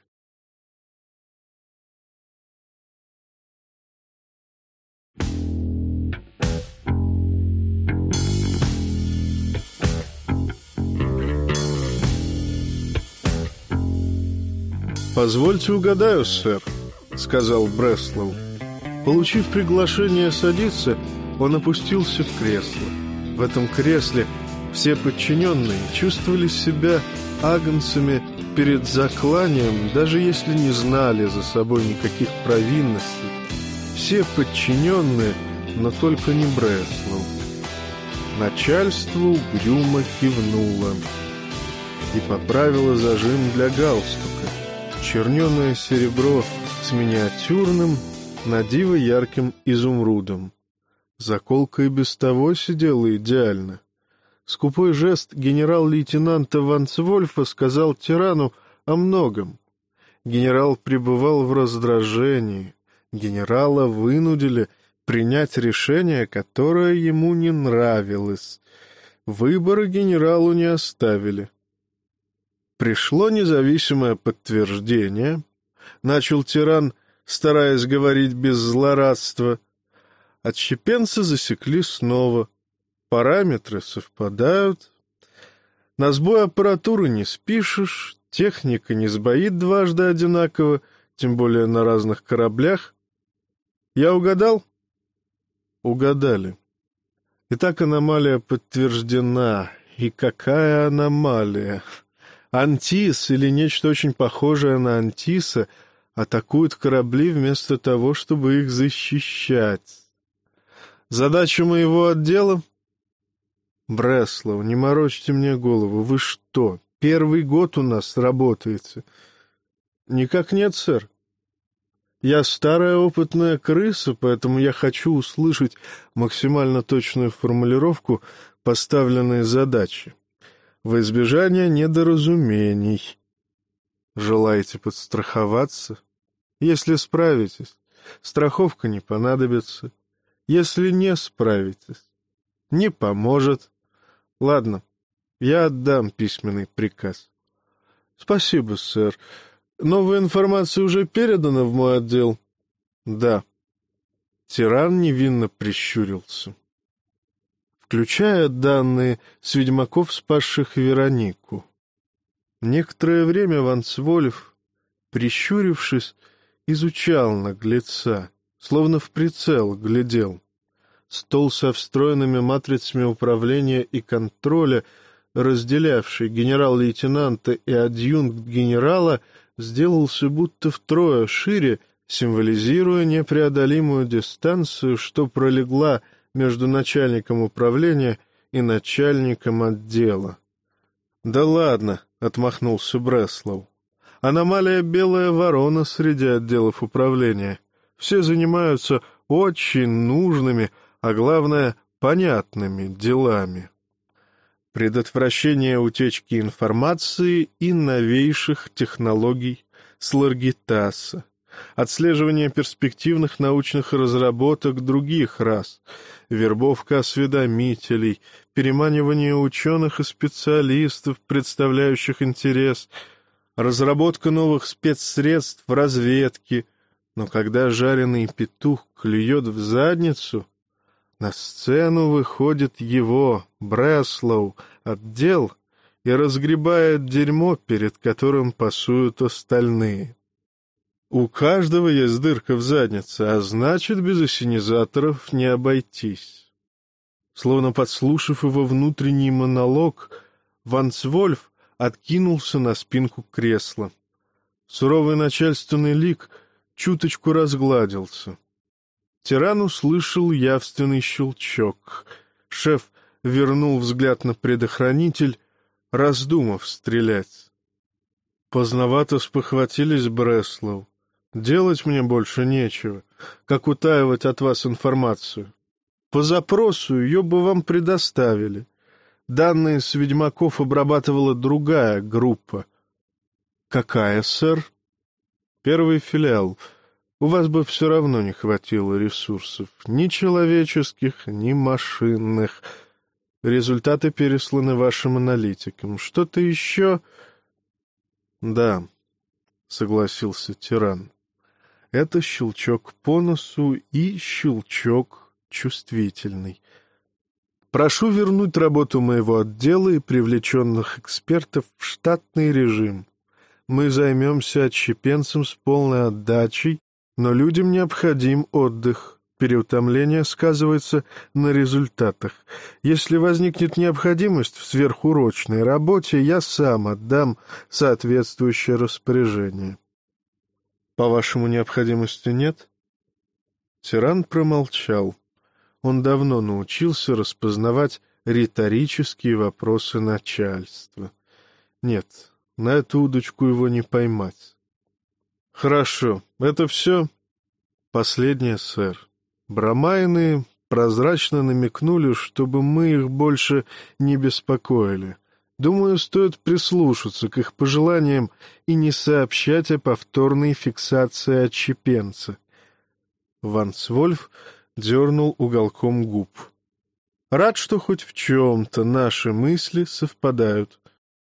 «Позвольте угадаю, сэр», — сказал Бреслоу. Получив приглашение садиться, он опустился в кресло. В этом кресле все подчиненные чувствовали себя агнцами перед закланием, даже если не знали за собой никаких провинностей. Все подчиненные, но только не Бреслоу. Начальство угрюмо кивнуло. и поправила зажим для галстука. Черненое серебро с миниатюрным, на диво ярким изумрудом. Заколка и без того сидела идеально. Скупой жест генерал-лейтенанта Ванцвольфа сказал тирану о многом. Генерал пребывал в раздражении. Генерала вынудили принять решение, которое ему не нравилось. Выбора генералу не оставили. Пришло независимое подтверждение. Начал тиран, стараясь говорить без злорадства. Отщепенца засекли снова. Параметры совпадают. На сбой аппаратуры не спишешь, техника не сбоит дважды одинаково, тем более на разных кораблях. Я угадал? Угадали. Итак, аномалия подтверждена. И какая аномалия! Антис или нечто очень похожее на Антиса атакуют корабли вместо того, чтобы их защищать. Задача моего отдела? Бреслов, не морочьте мне голову. Вы что, первый год у нас работаете? Никак нет, сэр. Я старая опытная крыса, поэтому я хочу услышать максимально точную формулировку поставленной задачи. Во избежание недоразумений. Желаете подстраховаться? Если справитесь, страховка не понадобится. Если не справитесь, не поможет. Ладно, я отдам письменный приказ. Спасибо, сэр. Новая информация уже передана в мой отдел? Да. Тиран невинно прищурился. Включая данные с ведьмаков, спасших Веронику. Некоторое время Ванцвольф, прищурившись, изучал наглеца, словно в прицел глядел. Стол со встроенными матрицами управления и контроля, разделявший генерал-лейтенанта и адъюнкт генерала, сделался будто втрое шире, символизируя непреодолимую дистанцию, что пролегла между начальником управления и начальником отдела. «Да ладно», — отмахнулся Бреслов. «Аномалия белая ворона среди отделов управления. Все занимаются очень нужными, а главное, понятными делами. Предотвращение утечки информации и новейших технологий Сларгитаса, отслеживание перспективных научных разработок других рас, вербовка осведомителей, переманивание ученых и специалистов, представляющих интерес, разработка новых спецсредств в разведке. Но когда жареный петух клюет в задницу, на сцену выходит его, Бреслов, отдел и разгребает дерьмо, перед которым пасуют остальные. У каждого есть дырка в заднице, а значит, без ассенизаторов не обойтись. Словно подслушав его внутренний монолог, Ванцвольф откинулся на спинку кресла. Суровый начальственный лик чуточку разгладился. Тиран услышал явственный щелчок. Шеф вернул взгляд на предохранитель, раздумав стрелять. Поздновато спохватились, Бреслов. Делать мне больше нечего, как утаивать от вас информацию. По запросу ее бы вам предоставили. Данные с ведьмаков обрабатывала другая группа. Какая, сэр? Первый филиал. У вас бы все равно не хватило ресурсов, ни человеческих, ни машинных. Результаты пересланы вашим аналитикам. Что-то еще? Да, согласился тиран. Это щелчок по носу и щелчок чувствительный. Прошу вернуть работу моего отдела и привлеченных экспертов в штатный режим. Мы займемся отщепенцем с полной отдачей, но людям необходим отдых. Переутомление сказывается на результатах. Если возникнет необходимость в сверхурочной работе, я сам отдам соответствующее распоряжение. По-вашему, необходимости нет? Тиран промолчал. Он давно научился распознавать риторические вопросы начальства. Нет, на эту удочку его не поймать. Хорошо, это все? Последнее, сэр. Брамайны прозрачно намекнули, чтобы мы их больше не беспокоили. Думаю, стоит прислушаться к их пожеланиям и не сообщать о повторной фиксации отщепенца. Ванцвольф дернул уголком губ. Рад, что хоть в чем-то наши мысли совпадают.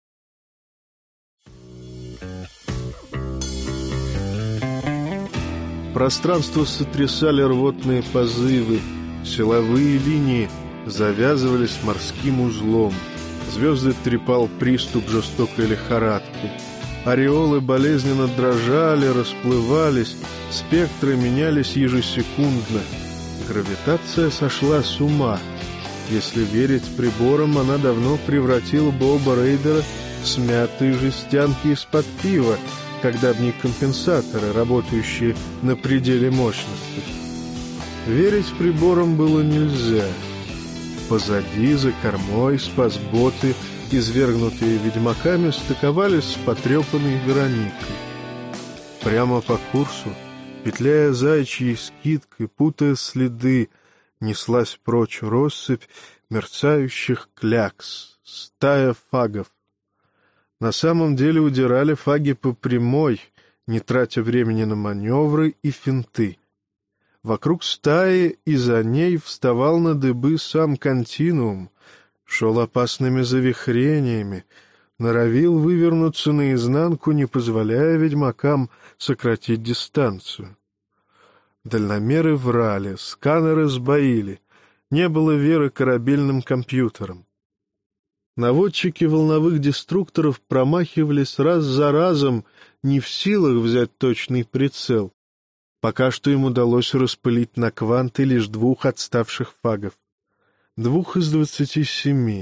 Пространство сотрясали рвотные позывы, силовые линии завязывались морским узлом, звезды трепал приступ жестокой лихорадки. Ореолы болезненно дрожали, расплывались, спектры менялись ежесекундно. Гравитация сошла с ума. Если верить приборам, она давно превратила Боба Рейдера в смятые жестянки из-под пива, когда в них компенсаторы, работающие на пределе мощности. Верить приборам было нельзя. Позади, за кормой, спасботы, извергнутые ведьмаками, стыковались с потрепанной Вероникой. Прямо по курсу, петляя заячьей скидкой, путая следы, неслась прочь россыпь мерцающих клякс, стая фагов. На самом деле удирали фаги по прямой, не тратя времени на маневры и финты. Вокруг стаи и за ней вставал на дыбы сам континуум, шел опасными завихрениями, норовил вывернуться наизнанку, не позволяя ведьмакам сократить дистанцию. Дальномеры врали, сканеры сбоили, не было веры корабельным компьютерам. Наводчики волновых деструкторов промахивались раз за разом, не в силах взять точный прицел. Пока что им удалось распылить на кванты лишь двух отставших фагов. Двух из двадцати семи.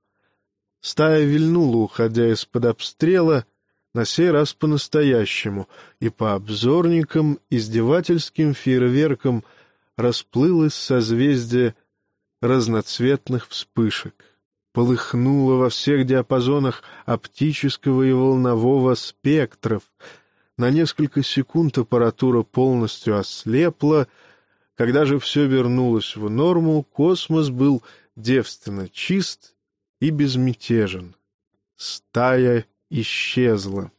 Стая вильнула, уходя из-под обстрела, на сей раз по-настоящему, и по обзорникам издевательским фейерверкам расплылось созвездие разноцветных вспышек. Полыхнуло во всех диапазонах оптического и волнового спектров. На несколько секунд аппаратура полностью ослепла. Когда же все вернулось в норму, космос был девственно чист и безмятежен. Стая исчезла.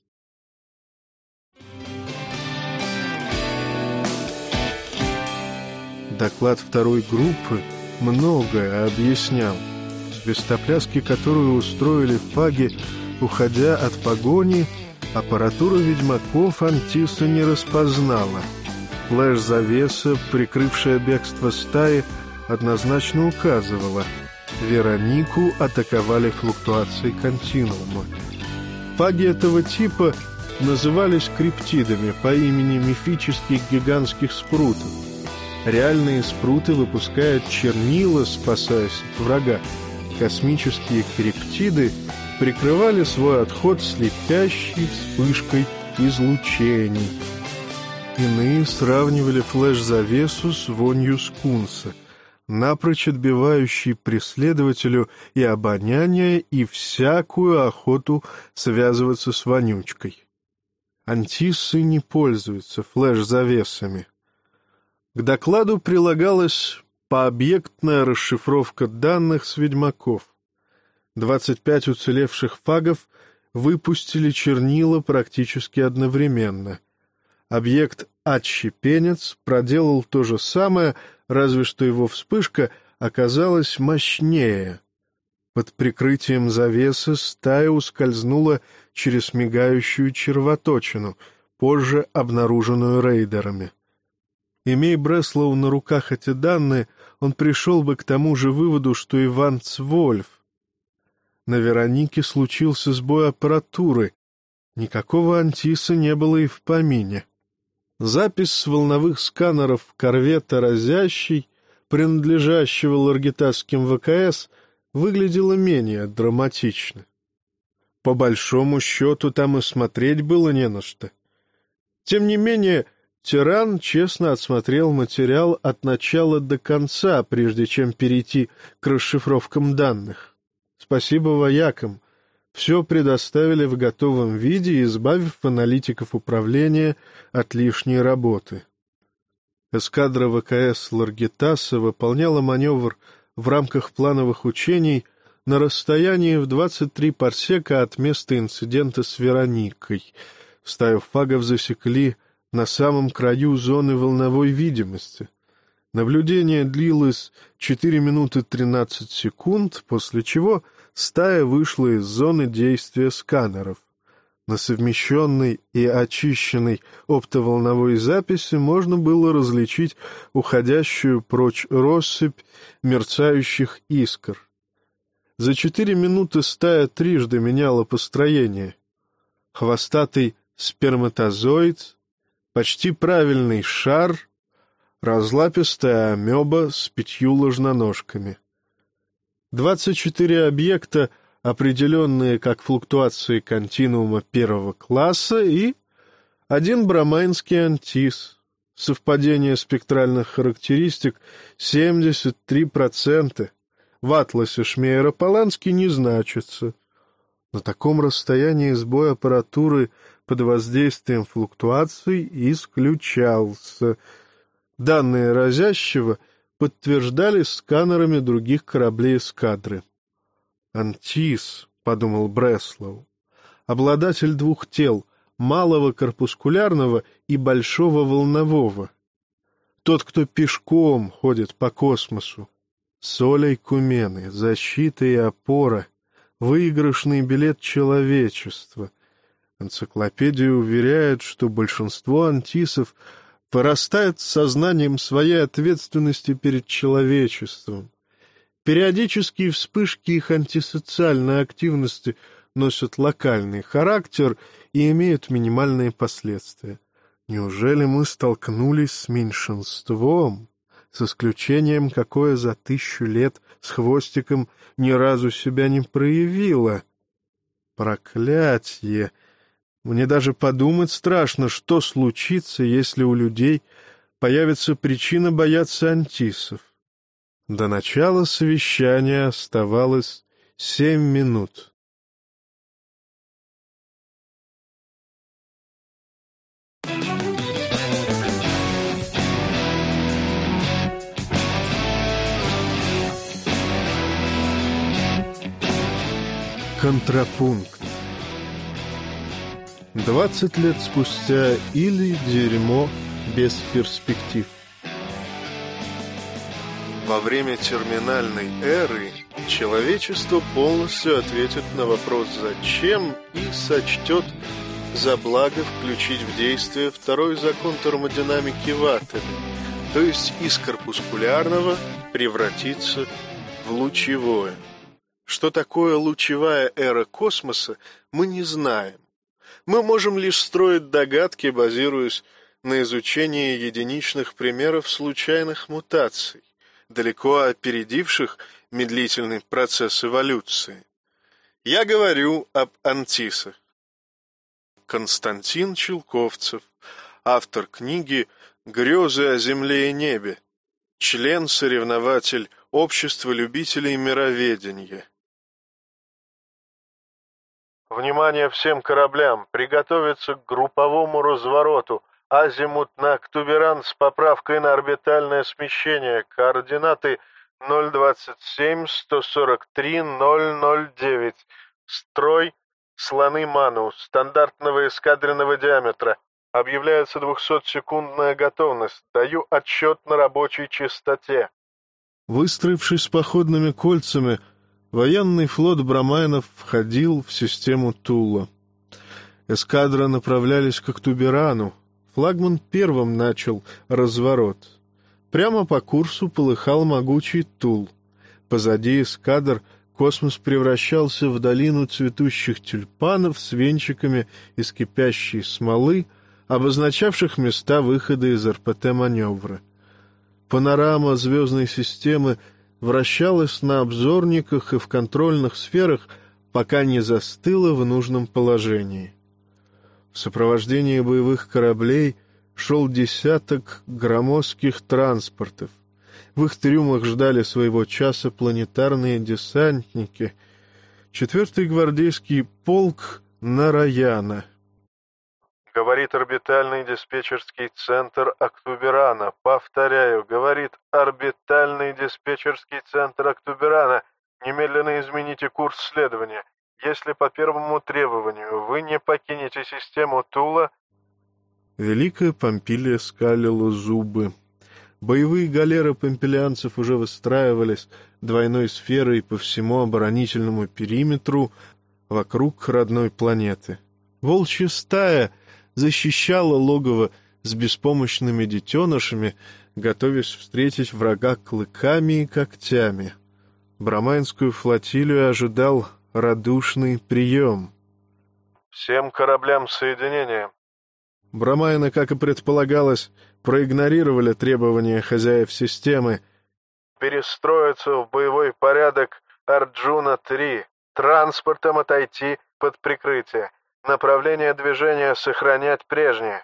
Доклад второй группы многое объяснял. Свистопляски, которую устроили фаги, уходя от погони, аппаратура ведьмаков Антиса не распознала. Флэш-завеса, прикрывшая бегство стаи, однозначно указывала: Веронику атаковали флуктуации континуума. Фаги этого типа назывались криптидами по имени мифических гигантских спрутов. Реальные спруты выпускают чернила, спасаясь от врага. Космические криптиды прикрывали свой отход слепящей вспышкой излучений. Иные сравнивали флэш-завесу с вонью скунса, напрочь отбивающей преследователю и обоняние, и всякую охоту связываться с вонючкой. Антиссы не пользуются флэш-завесами. К докладу прилагалась пообъектная расшифровка данных с ведьмаков. двадцать пять уцелевших фагов выпустили чернила практически одновременно. Объект «Отщепенец» проделал то же самое, разве что его вспышка оказалась мощнее. Под прикрытием завесы стая ускользнула через мигающую червоточину, позже обнаруженную рейдерами. Имея Бреслоу на руках эти данные, он пришел бы к тому же выводу, что и Ванцвольф. На Веронике случился сбой аппаратуры. Никакого Антиса не было и в помине. Запись с волновых сканеров корвета «Разящий», принадлежащего ларгитасским ВКС, выглядела менее драматично. По большому счету, там и смотреть было не на что. Тем не менее, Тиран честно отсмотрел материал от начала до конца, прежде чем перейти к расшифровкам данных. Спасибо воякам. Все предоставили в готовом виде, избавив аналитиков управления от лишней работы. Эскадра ВКС Ларгитаса выполняла маневр в рамках плановых учений на расстоянии в двадцать три парсека от места инцидента с Вероникой. Стаю фагов засекли на самом краю зоны волновой видимости. Наблюдение длилось четыре минуты тринадцать секунд, после чего стая вышла из зоны действия сканеров. На совмещенной и очищенной оптоволновой записи можно было различить уходящую прочь россыпь мерцающих искр. За четыре минуты стая трижды меняла построение. Хвостатый сперматозоид, почти правильный шар, разлапистая амеба с пятью ложноножками. Двадцать четыре объекта, определенные как флуктуации континуума первого класса, и один бромайнский антис. Совпадение спектральных характеристик семьдесят три процента. В атласе Шмейера-Полански не значится. На таком расстоянии сбой аппаратуры под воздействием флуктуаций исключался. Данные разящего подтверждали сканерами других кораблей эскадры. «Антис», — подумал Бреслоу, — обладатель двух тел, малого корпускулярного и большого волнового. Тот, кто пешком ходит по космосу. Соль Айкумены, защита и опора, выигрышный билет человечества. Энциклопедия уверяет, что большинство антисов вырастает с сознанием своей ответственности перед человечеством. Периодические вспышки их антисоциальной активности носят локальный характер и имеют минимальные последствия. Неужели мы столкнулись с меньшинством, с исключением, какое за тысячу лет с хвостиком ни разу себя не проявило? Проклятье! Мне даже подумать страшно, что случится, если у людей появится причина бояться антисов. До начала совещания оставалось семь минут. Контрапункт. Двадцать лет спустя или дерьмо без перспектив. Во время терминальной эры человечество полностью ответит на вопрос «зачем» и сочтет за благо включить в действие второй закон термодинамики Ваттера, то есть из корпускулярного превратиться в лучевое. Что такое лучевая эра космоса, мы не знаем. Мы можем лишь строить догадки, базируясь на изучении единичных примеров случайных мутаций, далеко опередивших медлительный процесс эволюции. Я говорю об антисах. Константин Челковцев, автор книги «Грезы о земле и небе», член-соревнователь Общества любителей мироведения. Внимание всем кораблям! Приготовиться к групповому развороту. Азимут на Ктуберан с поправкой на орбитальное смещение. Координаты ноль двадцать семь сто сорок три ноль ноль девять. Строй слоны Ману стандартного эскадренного диаметра. Объявляется двухсотсекундная готовность. Даю отсчет на рабочей частоте. Выстроившись походными кольцами, военный флот Бромайнов входил в систему Тула. Эскадра направлялись к Ктуберану. Флагман первым начал разворот. Прямо по курсу полыхал могучий Тул. Позади эскадр космос превращался в долину цветущих тюльпанов с венчиками из кипящей смолы, обозначавших места выхода из эр пэ тэ-маневра. Панорама звездной системы вращалась на обзорниках и в контрольных сферах, пока не застыла в нужном положении. В сопровождении боевых кораблей шел десяток громоздких транспортов. В их трюмах ждали своего часа планетарные десантники. Четвертый гвардейский полк Нараяна. Говорит орбитальный диспетчерский центр Актуберана. Повторяю, говорит орбитальный диспетчерский центр Актуберана. Немедленно измените курс следования. Если по первому требованию вы не покинете систему Тула... Великая Помпилия скалила зубы. Боевые галеры помпилианцев уже выстраивались двойной сферой по всему оборонительному периметру вокруг родной планеты. Волчья стая защищала логово с беспомощными детенышами, готовясь встретить врага клыками и когтями. Брамайнскую флотилию ожидал радушный прием. «Всем кораблям соединения!» Брамайны, как и предполагалось, проигнорировали требования хозяев системы. «Перестроиться в боевой порядок Арджуна-три, транспортом отойти под прикрытие, направление движения сохранять прежнее».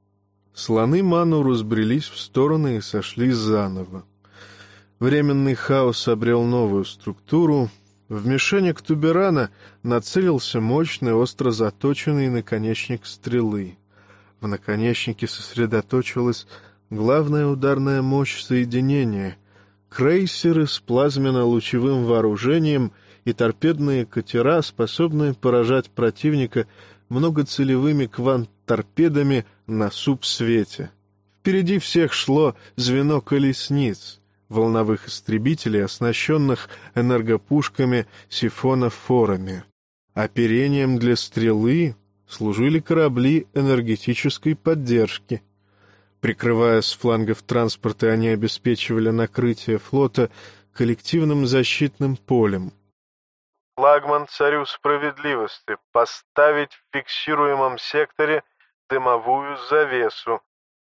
Слоны Ману разбрелись в стороны и сошли заново. Временный хаос обрел новую структуру. В мишень Актуберана нацелился мощный, остро заточенный наконечник стрелы. В наконечнике сосредоточилась главная ударная мощь соединения, крейсеры с плазменно-лучевым вооружением и торпедные катера, способные поражать противника многоцелевыми квант-торпедами на субсвете. Впереди всех шло звено колесниц, волновых истребителей, оснащенных энергопушками сифонофорами. Оперением для стрелы служили корабли энергетической поддержки. Прикрывая с флангов транспорты, они обеспечивали накрытие флота коллективным защитным полем. «Флагман царю справедливости, поставить в фиксируемом секторе дымовую завесу.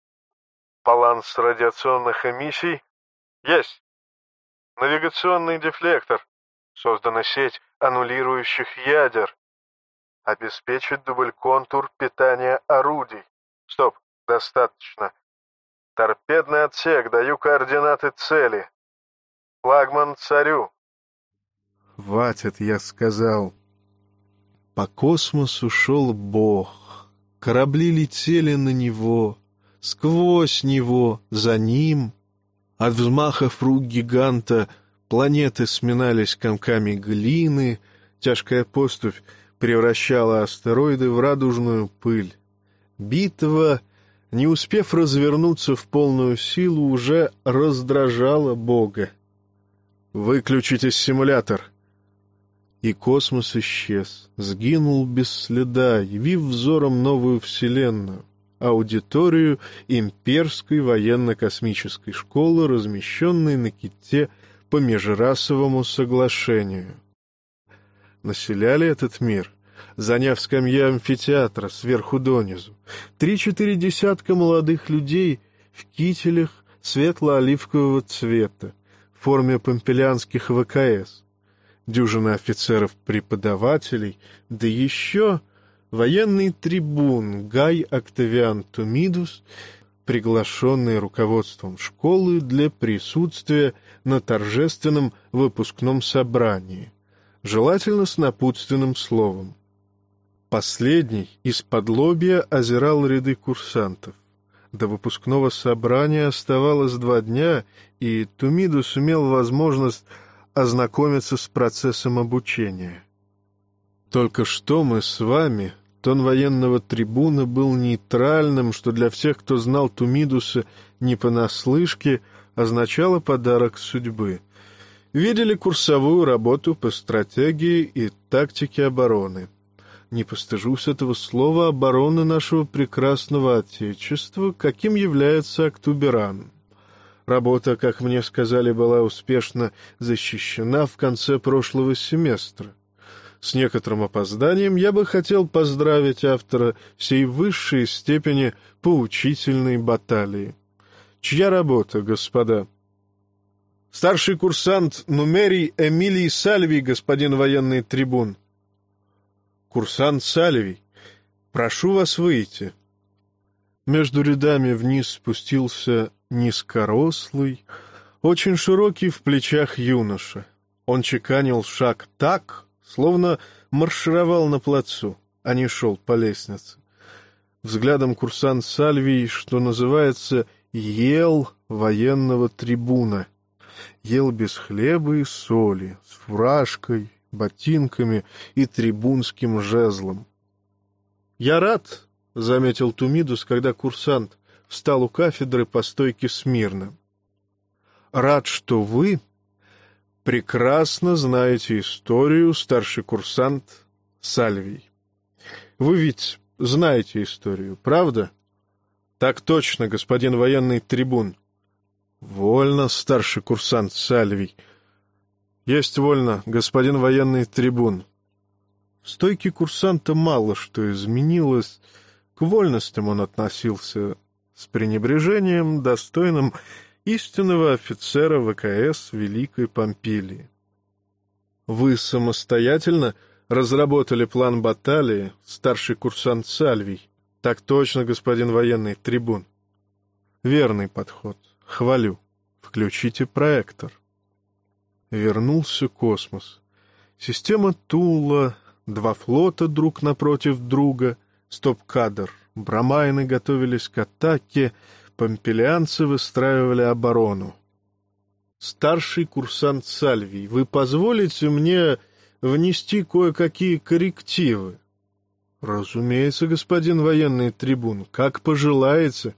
Баланс радиационных эмиссий есть. Навигационный дефлектор. Создана сеть аннулирующих ядер. Обеспечить дубль-контур питания орудий. Стоп, достаточно. Торпедный отсек, даю координаты цели. Флагман царю». «Хватит», — я сказал. По космосу шел Бог. Корабли летели на него, сквозь него, за ним. От взмахов рук гиганта планеты сминались комками глины, тяжкая поступь превращала астероиды в радужную пыль. Битва, не успев развернуться в полную силу, уже раздражала Бога. «Выключите симулятор!» И космос исчез, сгинул без следа, явив взором новую вселенную, аудиторию имперской военно-космической школы, размещенной на ките по межрасовому соглашению. Населяли этот мир, заняв скамьи амфитеатра сверху донизу, три-четыре десятка молодых людей в кителях светло-оливкового цвета, в форме помпилианских ВКС, дюжина офицеров-преподавателей, да еще военный трибун Гай Октавиан Тумидус, приглашенный руководством школы для присутствия на торжественном выпускном собрании, желательно с напутственным словом. Последний из-под лобья озирал ряды курсантов. До выпускного собрания оставалось два дня, и Тумидус имел возможность ознакомиться с процессом обучения. Только что мы с вами, тон военного трибуна был нейтральным, что для всех, кто знал Тумидуса не понаслышке, означало подарок судьбы. Видели курсовую работу по стратегии и тактике обороны. Не постыжусь этого слова, обороны нашего прекрасного Отечества, каким является Актуберан. Работа, как мне сказали, была успешно защищена в конце прошлого семестра. С некоторым опозданием я бы хотел поздравить автора сей высшей степени поучительной баталии. Чья работа, господа? Старший курсант Нумерий Эмилий Сальвий, господин военный трибун. Курсант Сальвий, прошу вас выйти. Между рядами вниз спустился низкорослый, очень широкий в плечах юноша. Он чеканил шаг так, словно маршировал на плацу, а не шел по лестнице. Взглядом курсант Сальвий, что называется, ел военного трибуна. Ел без хлеба и соли, с фуражкой, ботинками и трибунским жезлом. «Я рад», — заметил Тумидус, когда курсант встал у кафедры по стойке смирно. «Рад, что вы прекрасно знаете историю, старший курсант Сальвий. Вы ведь знаете историю, правда?» «Так точно, господин военный трибун». «Вольно, старший курсант Сальвий». «Есть вольно, господин военный трибун». В стойке курсанта мало что изменилось. К вольностям он относился с пренебрежением, достойным истинного офицера ВКС Великой Помпилии. «Вы самостоятельно разработали план баталии, старший курсант Сальвий?» «Так точно, господин военный трибун». «Верный подход. Хвалю. Включите проектор». Вернулся космос. Система Тула, два флота друг напротив друга, стоп-кадр. Бромайны готовились к атаке, помпилианцы выстраивали оборону. «Старший курсант Сальвий, вы позволите мне внести кое-какие коррективы?» «Разумеется, господин военный трибун, как пожелаете».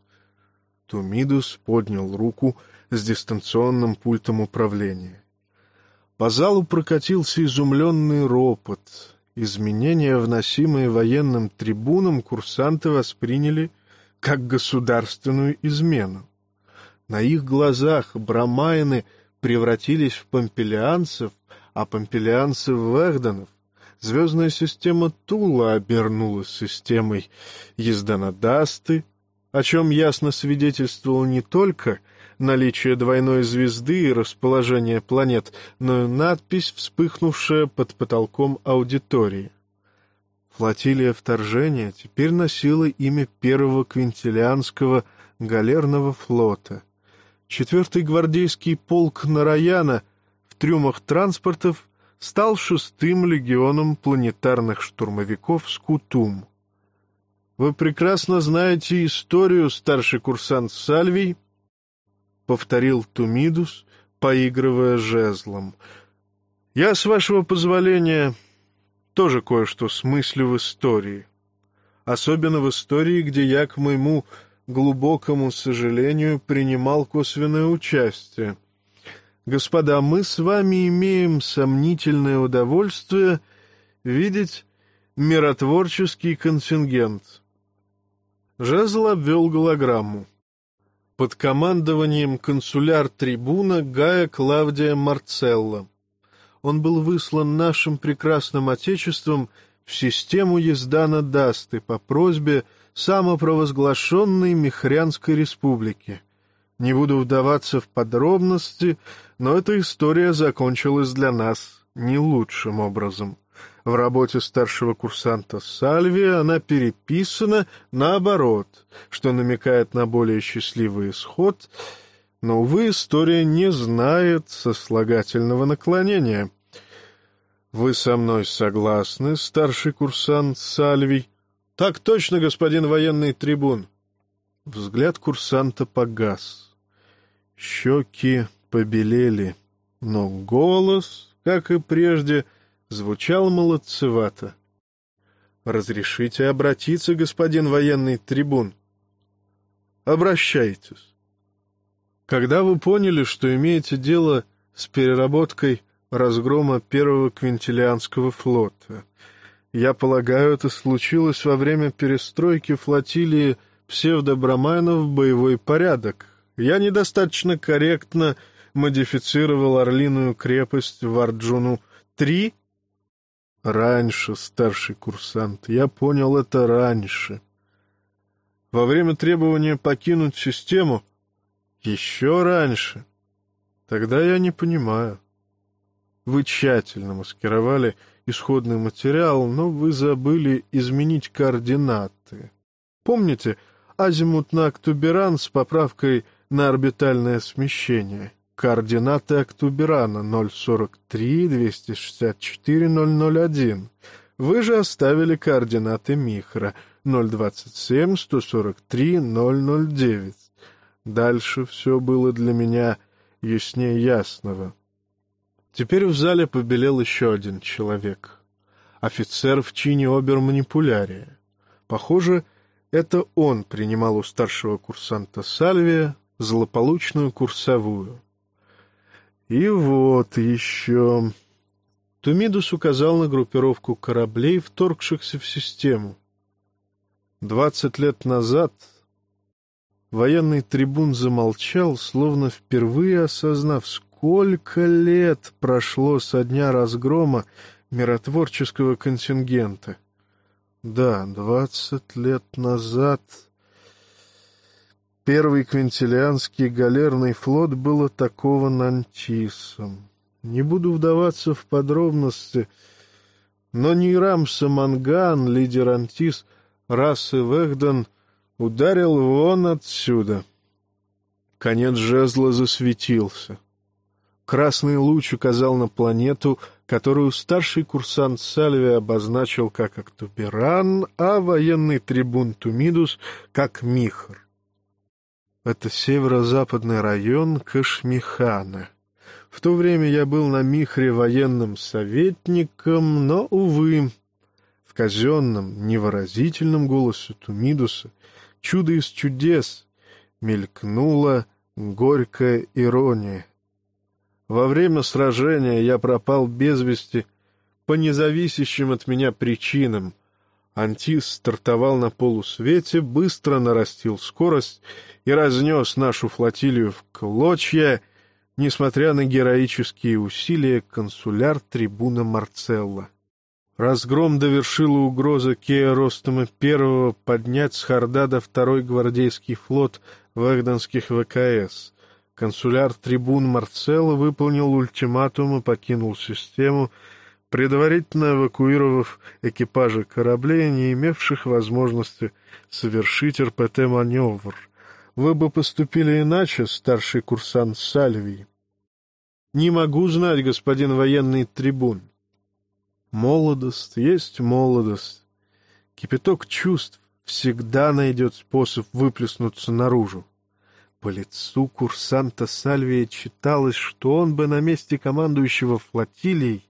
Тумидус поднял руку с дистанционным пультом управления. По залу прокатился изумленный ропот. Изменения, вносимые военным трибуном, курсанты восприняли как государственную измену. На их глазах бромайны превратились в помпилианцев, а помпилианцы в вэгдонов. Звездная система Тула обернулась системой Езданадасты, о чем ясно свидетельствовало не только наличие двойной звезды и расположение планет, но и надпись, вспыхнувшая под потолком аудитории. Флотилия вторжения теперь носила имя первого квинтилианского галерного флота. Четвертый гвардейский полк Нараяна в трюмах транспортов стал шестым легионом планетарных штурмовиков Скутум. «Вы прекрасно знаете историю, старший курсант Сальвий», — повторил Тумидус, поигрывая жезлом. «Я, с вашего позволения, тоже кое-что смыслю в истории. Особенно в истории, где я, к моему глубокому сожалению, принимал косвенное участие. Господа, мы с вами имеем сомнительное удовольствие видеть миротворческий контингент». Жезл обвел голограмму. Под командованием консуляр-трибуна Гая Клавдия Марцелла. Он был выслан нашим прекрасным отечеством в систему Езданадасты по просьбе самопровозглашенной Михрянской республики. Не буду вдаваться в подробности, но эта история закончилась для нас не лучшим образом. В работе старшего курсанта Сальвия она переписана наоборот, что намекает на более счастливый исход, но, увы, история не знает сослагательного наклонения. Вы со мной согласны, старший курсант Сальвий? Так точно, господин военный трибун. Взгляд курсанта погас. Щеки побелели, но голос, как и прежде, звучал молодцевато. «Разрешите обратиться, господин военный трибун?» «Обращайтесь». «Когда вы поняли, что имеете дело с переработкой разгрома первого квинтилианского флота? Я полагаю, это случилось во время перестройки флотилии псевдобромайнов в боевой порядок. Я недостаточно корректно модифицировал Орлиную крепость в Арджуну-три?» «Раньше, старший курсант, я понял это раньше. Во время требования покинуть систему? Еще раньше. Тогда я не понимаю. Вы тщательно маскировали исходный материал, но вы забыли изменить координаты. Помните азимут на Актуберан с поправкой на орбитальное смещение? координаты Актуберана ноль сорок три двести шестьдесят четыре ноль ноль один. Вы же оставили координаты Михра ноль двадцать семь сто сорок три ноль ноль девять. Дальше все было для меня яснее ясного. Теперь в зале побелел еще один человек. Офицер в чине обер-манипулярия. Похоже, это он принимал у старшего курсанта Сальвия злополучную курсовую. И вот еще... Тумидус указал на группировку кораблей, вторгшихся в систему. Двадцать лет назад военный трибун замолчал, словно впервые осознав, сколько лет прошло со дня разгрома миротворческого контингента. Да, двадцать лет назад первый Квинтилианский галерный флот был атакован Антисом. Не буду вдаваться в подробности, но Нейрам Саманган, лидер Антис, Рас и Вэгден, ударил вон отсюда. Конец жезла засветился. Красный луч указал на планету, которую старший курсант Сальви обозначил как Актуберан, а военный трибун Тумидус — как Михр. Это северо-западный район Кашмихана. В то время я был на Михре военным советником, но, увы, в казенном, невыразительном голосе Тумидуса чудо из чудес мелькнула горькая ирония. Во время сражения я пропал без вести по независящим от меня причинам. Антис стартовал на полусвете, быстро нарастил скорость и разнес нашу флотилию в клочья, несмотря на героические усилия консуляр-трибуна Марцелла. Разгром довершила угроза Кея Ростома первого поднять с Хардада второй гвардейский флот вэгденских ВКС. Консуляр-трибун Марцелла выполнил ультиматум и покинул систему, предварительно эвакуировав экипажи кораблей, не имевших возможности совершить эр пэ тэ-маневр. Вы бы поступили иначе, старший курсант Сальвий. Не могу знать, господин военный трибун. Молодость есть молодость. Кипяток чувств всегда найдет способ выплеснуться наружу. По лицу курсанта Сальвия читалось, что он бы на месте командующего флотилией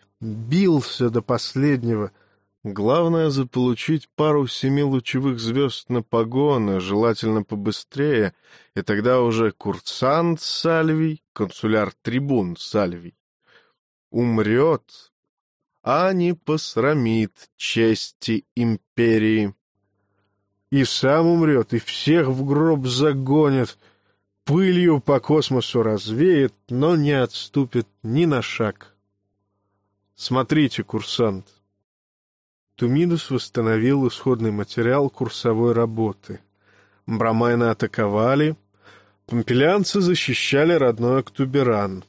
бился до последнего. Главное — заполучить пару семилучевых звезд на погоны, желательно побыстрее, и тогда уже курсант Сальвий, консуляр-трибун Сальвий, умрет, а не посрамит чести империи. И сам умрет, и всех в гроб загонит, пылью по космосу развеет, но не отступит ни на шаг. Смотрите, курсант. Тумидус восстановил исходный материал курсовой работы. Брамайны атаковали, помпелианцы защищали родной Актуберан.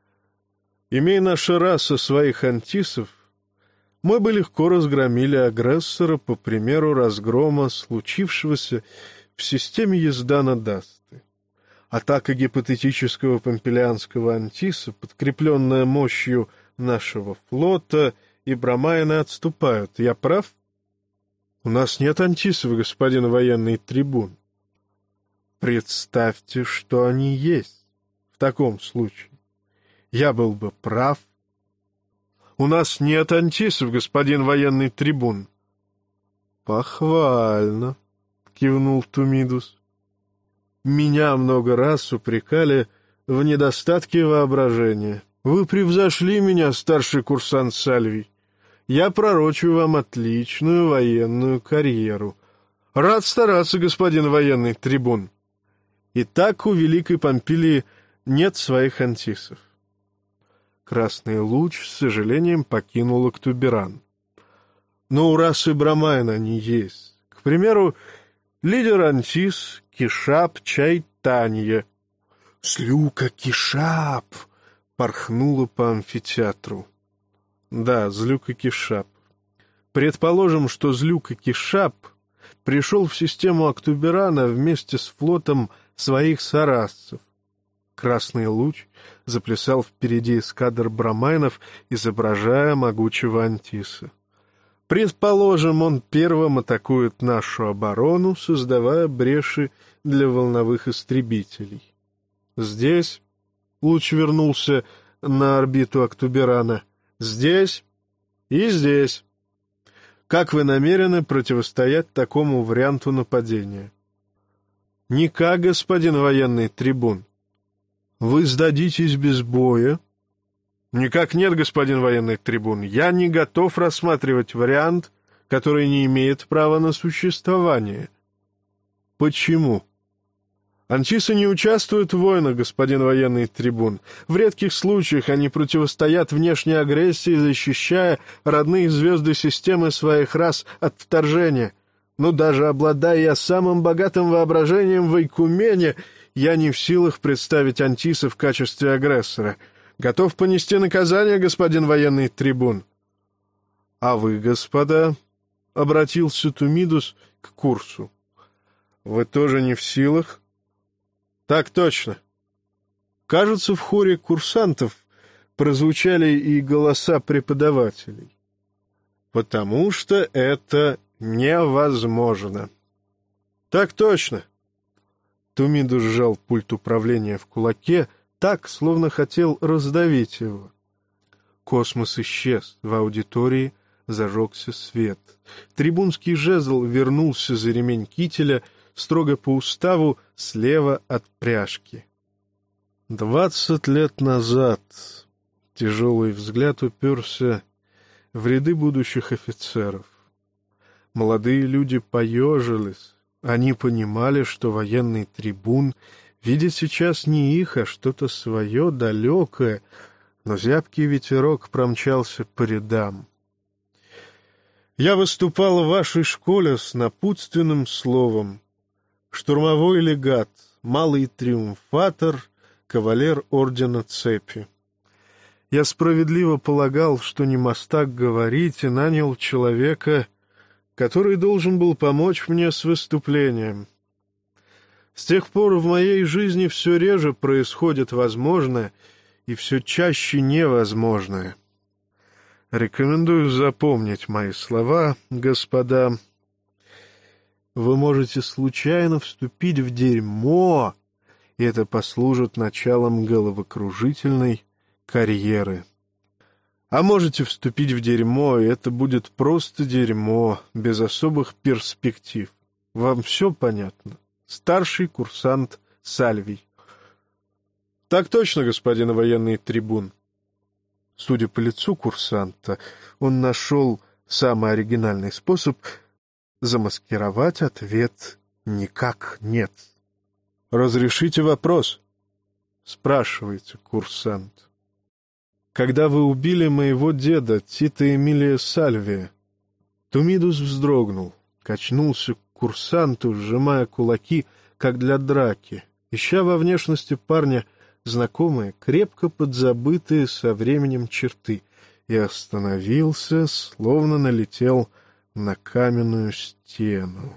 Имея наша раса своих антисов, мы бы легко разгромили агрессора по примеру разгрома, случившегося в системе Ездана-Дасты. Атака гипотетического помпелианского антиса, подкрепленная мощью нашего флота, и брамайны отступают. Я прав? У нас нет антисов, господин военный трибун. Представьте, что они есть. В таком случае я был бы прав. У нас нет антисов, господин военный трибун. Похвально, кивнул Тумидус. Меня много раз упрекали в недостатке воображения. Вы превзошли меня, старший курсант Сальвий. Я пророчу вам отличную военную карьеру. Рад стараться, господин военный трибун. Итак, у Великой Помпилии нет своих антисов. Красный луч с сожалением покинул Актуберан. Но у расы брамайн они есть. К примеру, лидер антис Кишап Чайтанья. Злюка Кишап порхнула по амфитеатру. Да, Злюка Кишап. Предположим, что Злюка Кишап пришел в систему Актуберана вместе с флотом своих сарасцев. красный луч, заплясал впереди эскадр брамайнов, изображая могучего Антиса. Предположим, он первым атакует нашу оборону, создавая бреши для волновых истребителей. Здесь луч вернулся на орбиту Актуберана. Здесь и здесь. Как вы намерены противостоять такому варианту нападения? Никак, господин военный трибун. Вы сдадитесь без боя? Никак нет, господин военный трибун. Я не готов рассматривать вариант, который не имеет права на существование. Почему? Антисы не участвуют в войнах, господин военный трибун. В редких случаях они противостоят внешней агрессии, защищая родные звезды системы своих рас от вторжения. Но даже обладая я самым богатым воображением в Ойкумене, я не в силах представить Антиса в качестве агрессора. Готов понести наказание, господин военный трибун. — А вы, господа, — обратился Тумидус к Курсу, — вы тоже не в силах? — Так точно. Кажется, в хоре курсантов прозвучали и голоса преподавателей. — Потому что это невозможно. — Так точно. Тумидус сжал пульт управления в кулаке, так, словно хотел раздавить его. Космос исчез, в аудитории зажегся свет. Трибунский жезл вернулся за ремень кителя, строго по уставу, слева от пряжки. Двадцать лет назад тяжелый взгляд уперся в ряды будущих офицеров. Молодые люди поежились. Они понимали, что военный трибун видит сейчас не их, а что-то свое, далекое, но зябкий ветерок промчался по рядам. Я выступал в вашей школе с напутственным словом. Штурмовой легат, малый триумфатор, кавалер ордена Цепи. Я справедливо полагал, что не мастак говорить, и нанял человека, который должен был помочь мне с выступлением. С тех пор в моей жизни все реже происходит возможное и все чаще невозможное. Рекомендую запомнить мои слова, господа. Вы можете случайно вступить в дерьмо, и это послужит началом головокружительной карьеры. А можете вступить в дерьмо, и это будет просто дерьмо, без особых перспектив. Вам все понятно? Старший курсант Сальвий. — Так точно, господин военный трибун. Судя по лицу курсанта, он нашел самый оригинальный способ замаскировать ответ «никак нет». — Разрешите вопрос? — Спрашивайте, курсант. — Когда вы убили моего деда, Тита Эмилия Сальвия? Тумидус вздрогнул, качнулся к курсанту, сжимая кулаки, как для драки, ища во внешности парня знакомые, крепко подзабытые со временем черты, и остановился, словно налетел на каменную стену.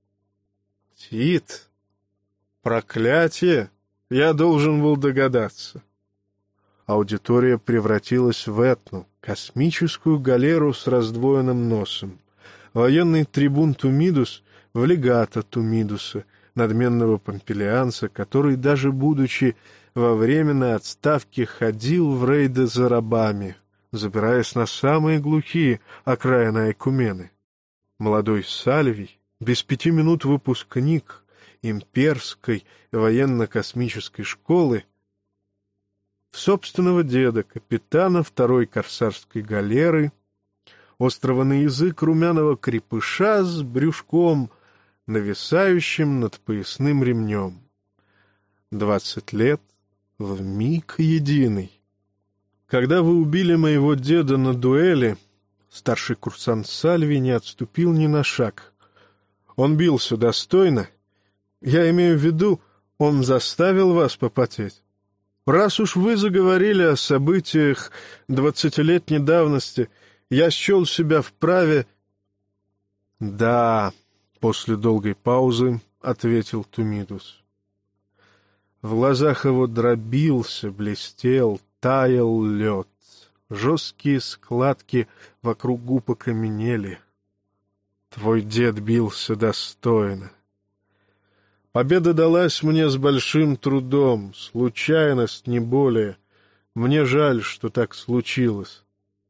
Тит! Проклятие! Я должен был догадаться. Аудитория превратилась в Этну, космическую галеру с раздвоенным носом. Военный трибун Тумидус в легато Тумидуса, надменного помпилианца, который, даже будучи во временной отставке, ходил в рейды за рабами, забираясь на самые глухие окраины Айкумены. Молодой Сальвий, без пяти минут выпускник имперской военно-космической школы, в собственного деда, капитана второй корсарской галеры, острого на язык румяного крепыша с брюшком, нависающим над поясным ремнем. Двадцать лет в миг единый. Когда вы убили моего деда на дуэли, старший курсант Сальвий не отступил ни на шаг. Он бился достойно. Я имею в виду, он заставил вас попотеть. Раз уж вы заговорили о событиях двадцатилетней давности, я счел себя вправе... — Да, — после долгой паузы ответил Тумидус. — В глазах его дробился, блестел, таял лед. Жесткие складки вокруг губ окаменели. Твой дед бился достойно. Победа далась мне с большим трудом, случайность, не более. Мне жаль, что так случилось.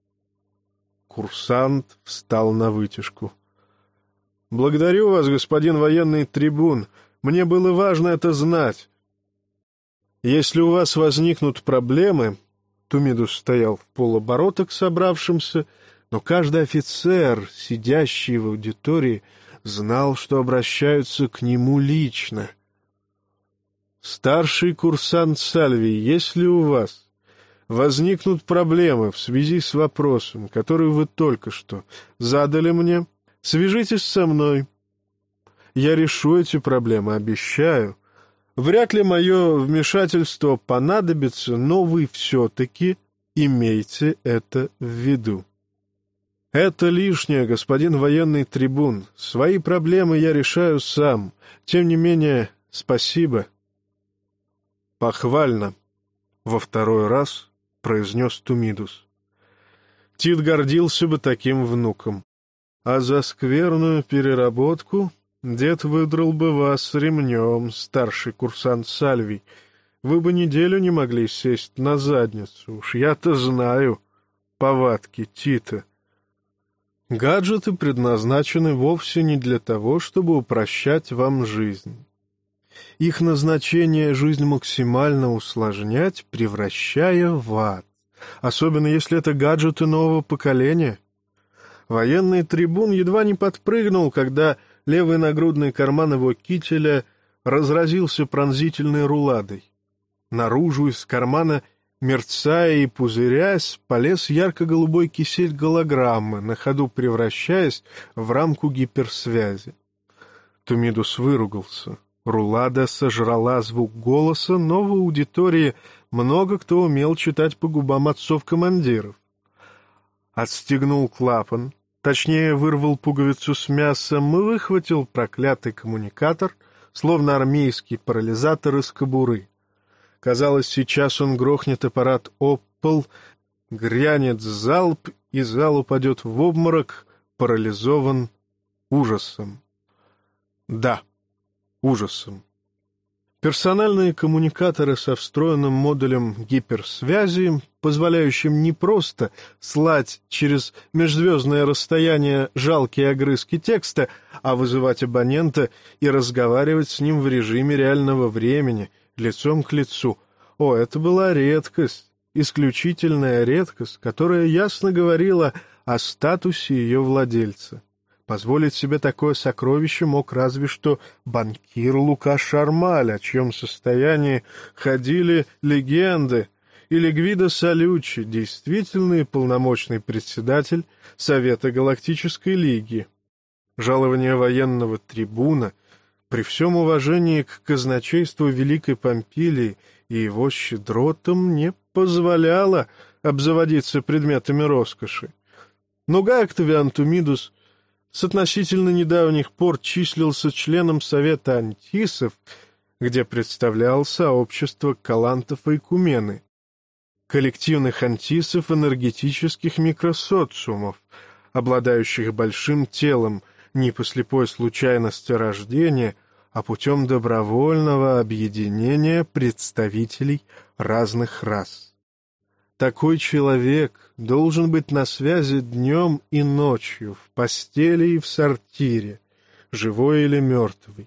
Курсант встал навытяжку. «Благодарю вас, господин военный трибун. Мне было важно это знать. Если у вас возникнут проблемы...» Тумидус стоял в полоборота к собравшимся, но каждый офицер, сидящий в аудитории, знал, что обращаются к нему лично. «Старший курсант Сальвий, если у вас возникнут проблемы в связи с вопросом, который вы только что задали мне, свяжитесь со мной. Я решу эти проблемы, обещаю. Вряд ли мое вмешательство понадобится, но вы все-таки имейте это в виду». «Это лишнее, господин военный трибун. Свои проблемы я решаю сам. Тем не менее, спасибо». «Похвально», — во второй раз произнес Тумидус. Тит гордился бы таким внуком. «А за скверную переработку дед выдрал бы вас ремнем, старший курсант Сальвий. Вы бы неделю не могли сесть на задницу. Уж я-то знаю повадки Тита». Гаджеты предназначены вовсе не для того, чтобы упрощать вам жизнь. Их назначение — жизнь максимально усложнять, превращая в ад, особенно если это гаджеты нового поколения. Военный трибун едва не подпрыгнул, когда левый нагрудный карман его кителя разразился пронзительной руладой. Наружу из кармана, мерцая и пузырясь, полез ярко-голубой кисель голограммы, на ходу превращаясь в рамку гиперсвязи. Тумидус выругался. Рулада сожрала звук голоса, но в аудитории много кто умел читать по губам отцов-командиров. Отстегнул клапан, точнее вырвал пуговицу с мясом и выхватил проклятый коммуникатор, словно армейский парализатор из кобуры. Казалось, сейчас он грохнет аппарат об пол, грянет залп, и зал упадет в обморок, парализован ужасом. Да, ужасом. Персональные коммуникаторы со встроенным модулем гиперсвязи, позволяющим не просто слать через межзвездное расстояние жалкие огрызки текста, а вызывать абонента и разговаривать с ним в режиме реального времени, лицом к лицу. О, это была редкость, исключительная редкость, которая ясно говорила о статусе ее владельца. Позволить себе такое сокровище мог разве что банкир Лука Шармаль, о чьем состоянии ходили легенды, или Гвидо Салючи, действительный полномочный председатель Совета Галактической Лиги. Жалование военного трибуна, при всем уважении к казначейству Великой Помпилии и его щедротам, не позволяло обзаводиться предметами роскоши. Но Гай Октавиан Тумидус с относительно недавних пор числился членом Совета Антисов, где представлял сообщество Калантов и Икумены, коллективных антисов энергетических микросоциумов, обладающих большим телом не по слепой случайности рождения, а путем добровольного объединения представителей разных рас. Такой человек должен быть на связи днем и ночью, в постели и в сортире, живой или мертвый.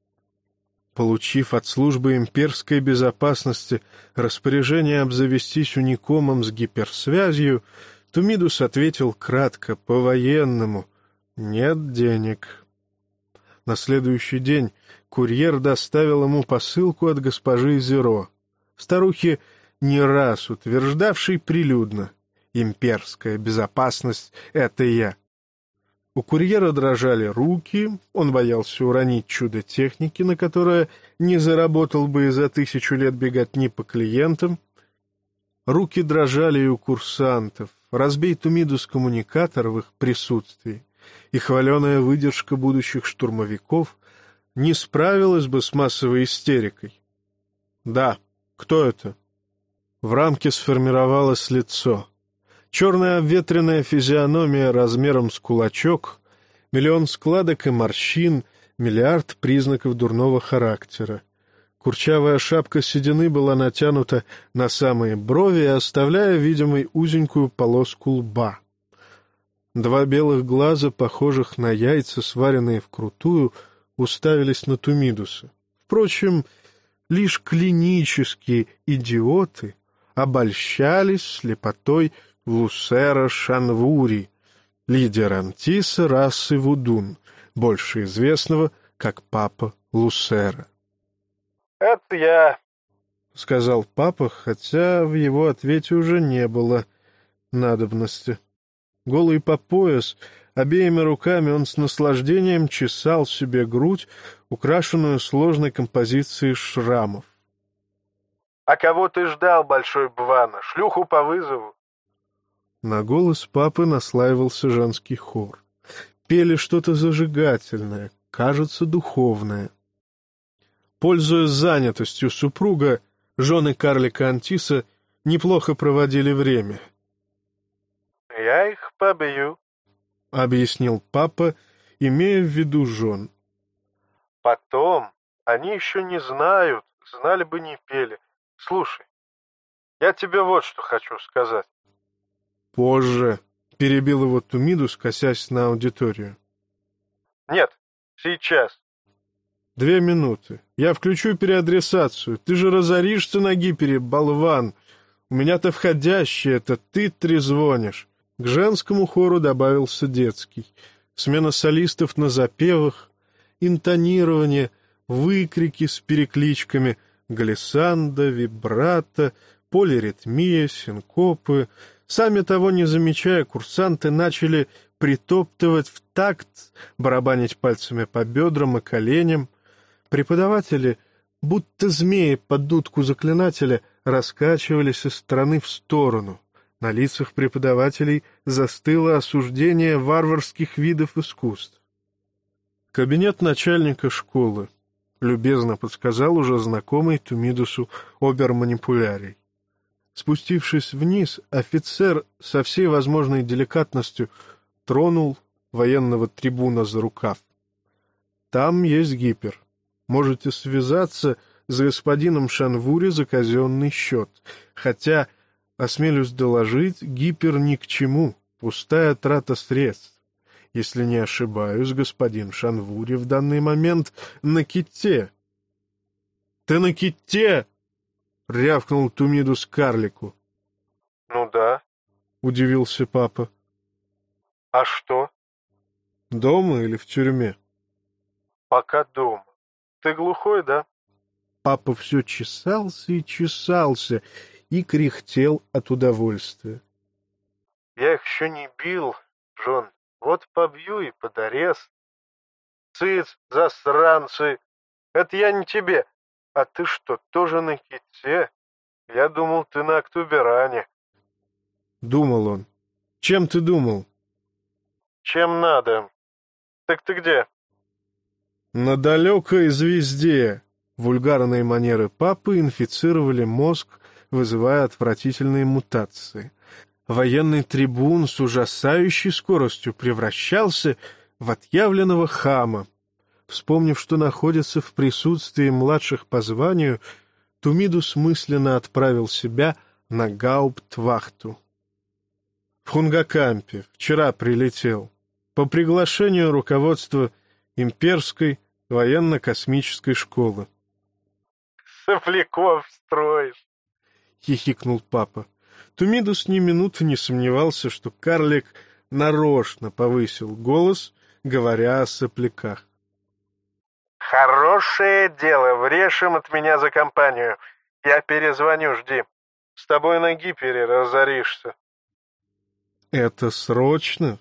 Получив от службы имперской безопасности распоряжение обзавестись уникомом с гиперсвязью, Тумидус ответил кратко, по-военному: «Нет денег». На следующий день курьер доставил ему посылку от госпожи Зеро, старухи, не раз утверждавшей прилюдно: «Имперская безопасность — это я». У курьера дрожали руки, он боялся уронить чудо техники, на которое не заработал бы и за тысячу лет беготни по клиентам. Руки дрожали и у курсантов. Разбей Тумидус коммуникатор в их присутствии, и хваленая выдержка будущих штурмовиков не справилась бы с массовой истерикой. Да. Кто это? В рамке сформировалось лицо. Черная обветренная физиономия размером с кулачок, миллион складок и морщин, миллиард признаков дурного характера. Курчавая шапка седины была натянута на самые брови, оставляя видимой узенькую полоску лба. Два белых глаза, похожих на яйца, сваренные вкрутую, уставились на Тумидуса. Впрочем, лишь клинические идиоты обольщались слепотой Лусера Шанвури, лидера Антиса расы Вудун, больше известного как Папа Лусера. «Это я», — сказал папа, хотя в его ответе уже не было надобности. Голый по пояс, обеими руками он с наслаждением чесал себе грудь, украшенную сложной композицией шрамов. «А кого ты ждал, Большой Бвана? Шлюху по вызову?» На голос папы наслаивался женский хор. Пели что-то зажигательное, кажется, духовное. Пользуясь занятостью супруга, жены карлика Антиса неплохо проводили время. «Я их побью», — объяснил папа, имея в виду жен. «Потом они еще не знают, знали бы не пели. Слушай, я тебе вот что хочу сказать». «Позже», — перебил его Тумидус, косясь на аудиторию. «Нет, сейчас». «Две минуты. Я включу переадресацию. Ты же разоришься на гипере, болван. У меня-то входящий, это ты трезвонишь». К женскому хору добавился детский. Смена солистов на запевах, интонирование, выкрики с перекличками, глиссандо, вибрато, полиритмия, синкопы. Сами того не замечая, курсанты начали притоптывать в такт, барабанить пальцами по бедрам и коленям. Преподаватели, будто змеи под дудку заклинателя, раскачивались из стороны в сторону. На лицах преподавателей застыло осуждение варварских видов искусств. Кабинет начальника школы, любезно подсказал уже знакомый Тумидусу оберманипулярий. Спустившись вниз, офицер со всей возможной деликатностью тронул военного трибуна за рукав. «Там есть гипер. Можете связаться с господином Шанвури за казенный счет. Хотя, осмелюсь доложить, гипер ни к чему, пустая трата средств. Если не ошибаюсь, господин Шанвури в данный момент на ките». «Ты на ките?» — рявкнул Тумидус карлику. «Ну да», — удивился папа. «А что?» «Дома или в тюрьме?» «Пока дома. Ты глухой, да?» Папа все чесался и чесался и кряхтел от удовольствия. «Я их еще не бил, Джон. Вот побью и под арест. Цыц, засранцы! Это я не тебе. А ты что, тоже на ките? Я думал, ты на Октуберане». Думал он. Чем ты думал? «Чем надо. Так ты где?» На далекой звезде. Вульгарные манеры папы инфицировали мозг, вызывая отвратительные мутации. Военный трибун с ужасающей скоростью превращался в отъявленного хама. Вспомнив, что находится в присутствии младших по званию, Тумидус мысленно отправил себя на гауптвахту. В Хунгакампе вчера прилетел. По приглашению руководства имперской военно-космической школы. «Сопляков строишь!» — хихикнул папа. Тумидус ни минуты не сомневался, что карлик нарочно повысил голос, говоря о сопляках. «Хорошее дело, врешим от меня за компанию. Я перезвоню, жди. С тобой на гипере разоришься». «Это срочно?»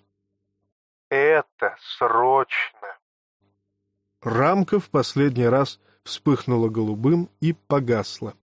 «Это срочно». Рамка в последний раз вспыхнула голубым и погасла.